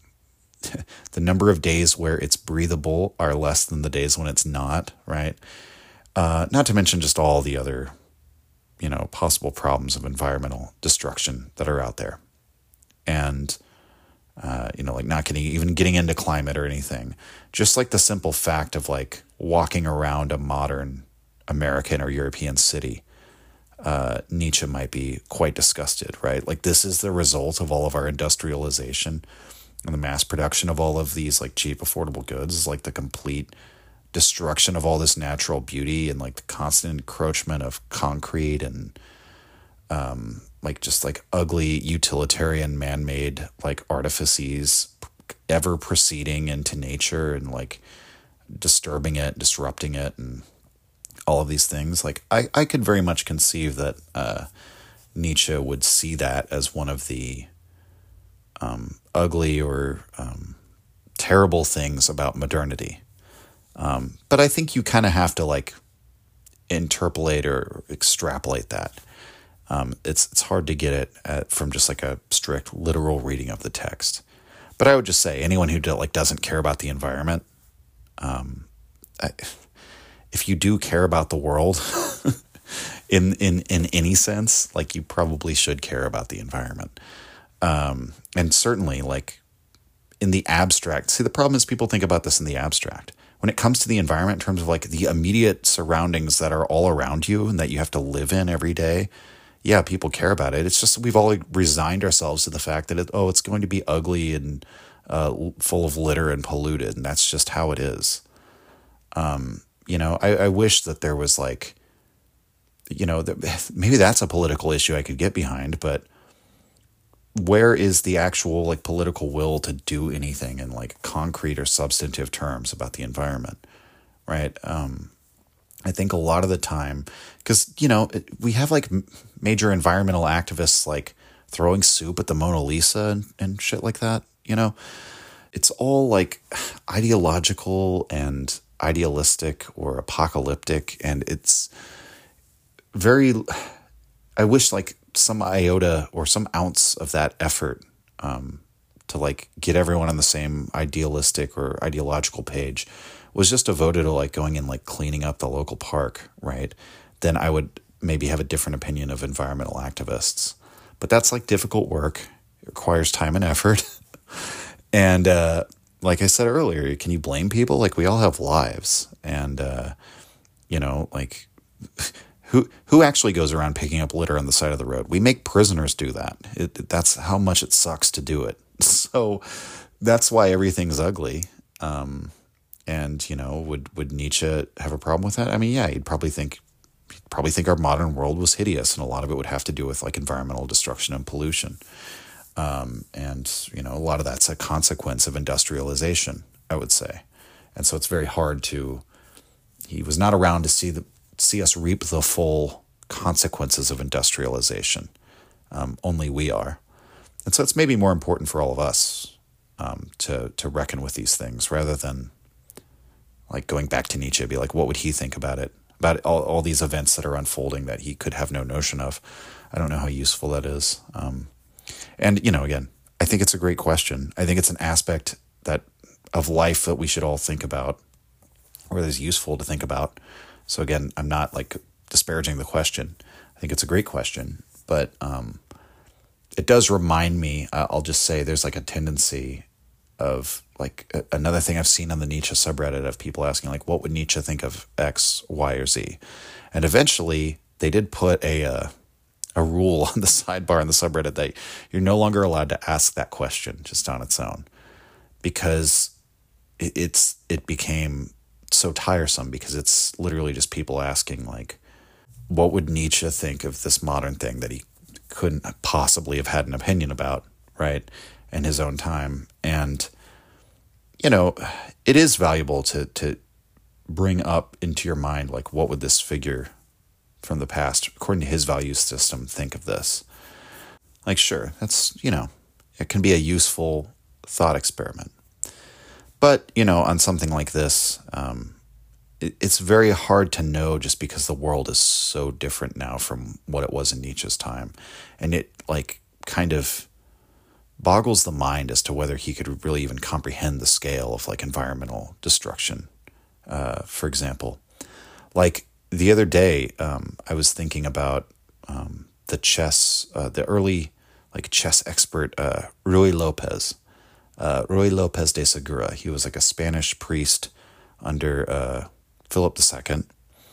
the number of days where it's breathable are less than the days when it's not, right? Uh, not to mention just all the other, you know, possible problems of environmental destruction that are out there. And, uh, you know, like not getting, even getting into climate or anything. Just like the simple fact of like walking around a modern American or European city, uh, Nietzsche might be quite disgusted, right? Like this is the result of all of our industrialization and the mass production of all of these like cheap, affordable goods is like the complete destruction of all this natural beauty and like the constant encroachment of concrete and um, like just like ugly utilitarian man-made like artifices ever proceeding into nature and like disturbing it, disrupting it, and all of these things. Like I, I could very much conceive that uh, Nietzsche would see that as one of the Um, ugly or um, terrible things about modernity. Um, but I think you kind of have to like interpolate or extrapolate that. Um, it's it's hard to get it at, from just like a strict literal reading of the text. But I would just say anyone who do, like doesn't care about the environment, um, I, if you do care about the world in in in any sense, like you probably should care about the environment. Um, and certainly like in the abstract, see, the problem is people think about this in the abstract. When it comes to the environment in terms of like the immediate surroundings that are all around you and that you have to live in every day, yeah, people care about it. It's just we've all resigned ourselves to the fact that, it, oh, it's going to be ugly and uh, full of litter and polluted, and that's just how it is. Um, you know, I, I wish that there was like, you know, that maybe that's a political issue I could get behind, but where is the actual like political will to do anything in like concrete or substantive terms about the environment, right? Um, I think a lot of the time, because, you know, it, we have like major environmental activists like throwing soup at the Mona Lisa and, and shit like that, you know? It's all like ideological and idealistic or apocalyptic, and it's very, I wish like some iota or some ounce of that effort um, to like get everyone on the same idealistic or ideological page was just devoted to like going and like cleaning up the local park, right? Then I would maybe have a different opinion of environmental activists. But that's like difficult work. It requires time and effort. And uh, like I said earlier, can you blame people? Like we all have lives. And, uh, you know, like Who who actually goes around picking up litter on the side of the road? We make prisoners do that. It, that's how much it sucks to do it. So that's why everything's ugly. Um, and, you know, would, would Nietzsche have a problem with that? I mean, yeah, he'd probably think he'd probably think our modern world was hideous, and a lot of it would have to do with like environmental destruction and pollution. Um, and, you know, a lot of that's a consequence of industrialization, I would say. And so it's very hard to, he was not around to see the, see us reap the full consequences of industrialization. Um, only we are. And so it's maybe more important for all of us um, to, to reckon with these things rather than like going back to Nietzsche, be like, what would he think about it? About all, all these events that are unfolding that he could have no notion of. I don't know how useful that is. Um, and, you know, again, I think it's a great question. I think it's an aspect that of life that we should all think about, or that is useful to think about. So again, I'm not like disparaging the question. I think it's a great question, but um, it does remind me, uh, I'll just say there's like a tendency of like a, another thing I've seen on the Nietzsche subreddit of people asking like, what would Nietzsche think of X, Y, or Z? And eventually they did put a, uh, a rule on the sidebar in the subreddit that you're no longer allowed to ask that question just on its own, because it, it's, it became so tiresome, because it's literally just people asking like, what would Nietzsche think of this modern thing that he couldn't possibly have had an opinion about, right, in his own time. And, you know, it is valuable to to bring up into your mind, like, what would this figure from the past, according to his value system, think of this? Like, sure, that's, you know, it can be a useful thought experiment. But, you know, on something like this, um, it, it's very hard to know, just because the world is so different now from what it was in Nietzsche's time. And it, like, kind of boggles the mind as to whether he could really even comprehend the scale of, like, environmental destruction, uh, for example. Like, the other day, um, I was thinking about um, the chess, uh, the early, like, chess expert, uh, Ruy Lopez. Uh, Ruy Lopez de Segura. He was like a Spanish priest under uh, Philip the Second,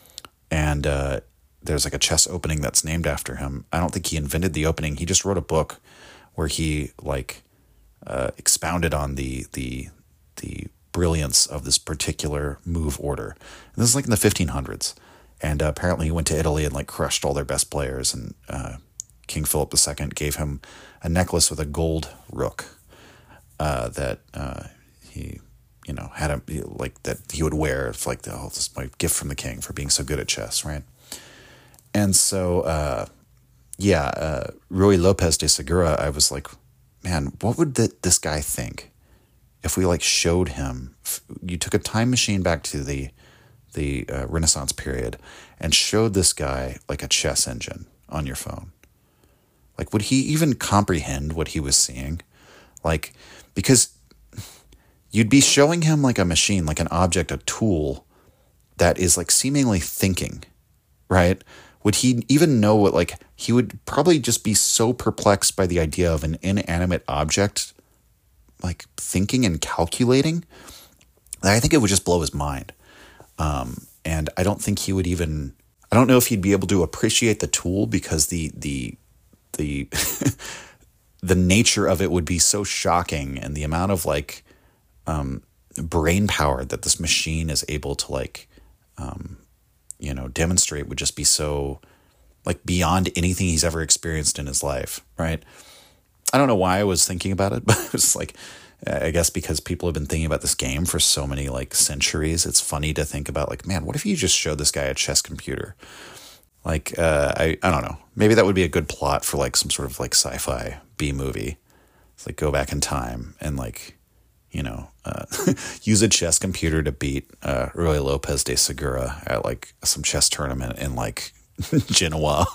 and uh, there's like a chess opening that's named after him. I don't think he invented the opening. He just wrote a book where he like uh, expounded on the the the brilliance of this particular move order. And this is like in the fifteen hundreds, and uh, apparently he went to Italy and like crushed all their best players. And uh, King Philip the Second gave him a necklace with a gold rook. Uh, that uh, he, you know, had a like that he would wear. It's like, oh, this is my gift from the king for being so good at chess, right? And so, uh, yeah, uh, Ruy Lopez de Segura. I was like, man, what would the, this guy think if we like showed him? You took a time machine back to the the uh, Renaissance period and showed this guy like a chess engine on your phone. Like, would he even comprehend what he was seeing? Like, because you'd be showing him like a machine, like an object, a tool that is like seemingly thinking, right? Would he even know what, like, he would probably just be so perplexed by the idea of an inanimate object, like thinking and calculating, that I think it would just blow his mind. Um, and I don't think he would even, I don't know if he'd be able to appreciate the tool, because the, the, the, the nature of it would be so shocking, and the amount of like um, brain power that this machine is able to like, um, you know, demonstrate would just be so like beyond anything he's ever experienced in his life, right? I don't know why I was thinking about it, but it was like, I guess because people have been thinking about this game for so many like centuries, it's funny to think about like, man, what if you just showed this guy a chess computer? Like, uh, I, I don't know. Maybe that would be a good plot for like some sort of like sci-fi B movie. It's like go back in time and like, you know, uh, use a chess computer to beat uh, Ruy Lopez de Segura at like some chess tournament in like Genoa.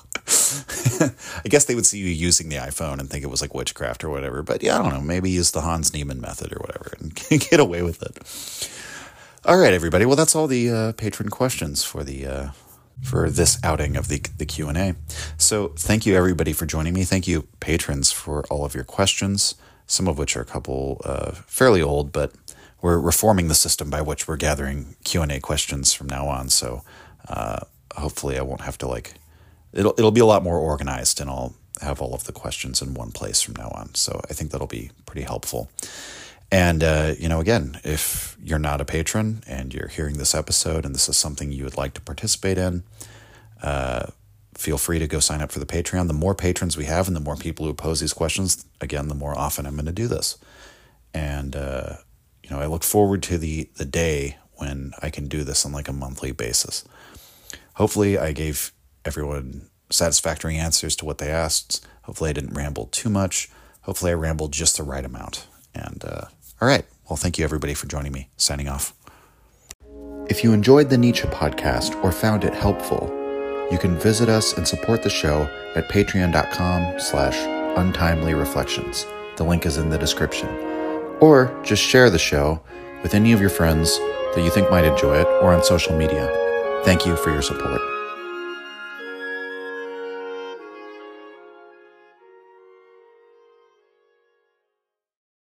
I guess they would see you using the iPhone and think it was like witchcraft or whatever. But yeah, I don't know. Maybe use the Hans Niemann method or whatever and get away with it. All right, everybody. Well, that's all the uh, patron questions for the... Uh, for this outing of the the Q and A. So thank you, everybody, for joining me. Thank you, patrons, for all of your questions, some of which are a couple uh, fairly old, but we're reforming the system by which we're gathering Q and A questions from now on. So uh, hopefully I won't have to like, it'll, it'll be a lot more organized, and I'll have all of the questions in one place from now on. So I think that'll be pretty helpful. And, uh, you know, again, if you're not a patron and you're hearing this episode and this is something you would like to participate in, uh, feel free to go sign up for the Patreon. The more patrons we have and the more people who pose these questions, again, the more often I'm going to do this. And, uh, you know, I look forward to the, the day when I can do this on like a monthly basis. Hopefully I gave everyone satisfactory answers to what they asked. Hopefully I didn't ramble too much. Hopefully I rambled just the right amount. And uh, all right. Well, thank you everybody for joining me. Signing off. If you enjoyed the Nietzsche podcast or found it helpful, you can visit us and support the show at patreon.com slash untimely reflections. The link is in the description. Or just share the show with any of your friends that you think might enjoy it or on social media. Thank you for your support.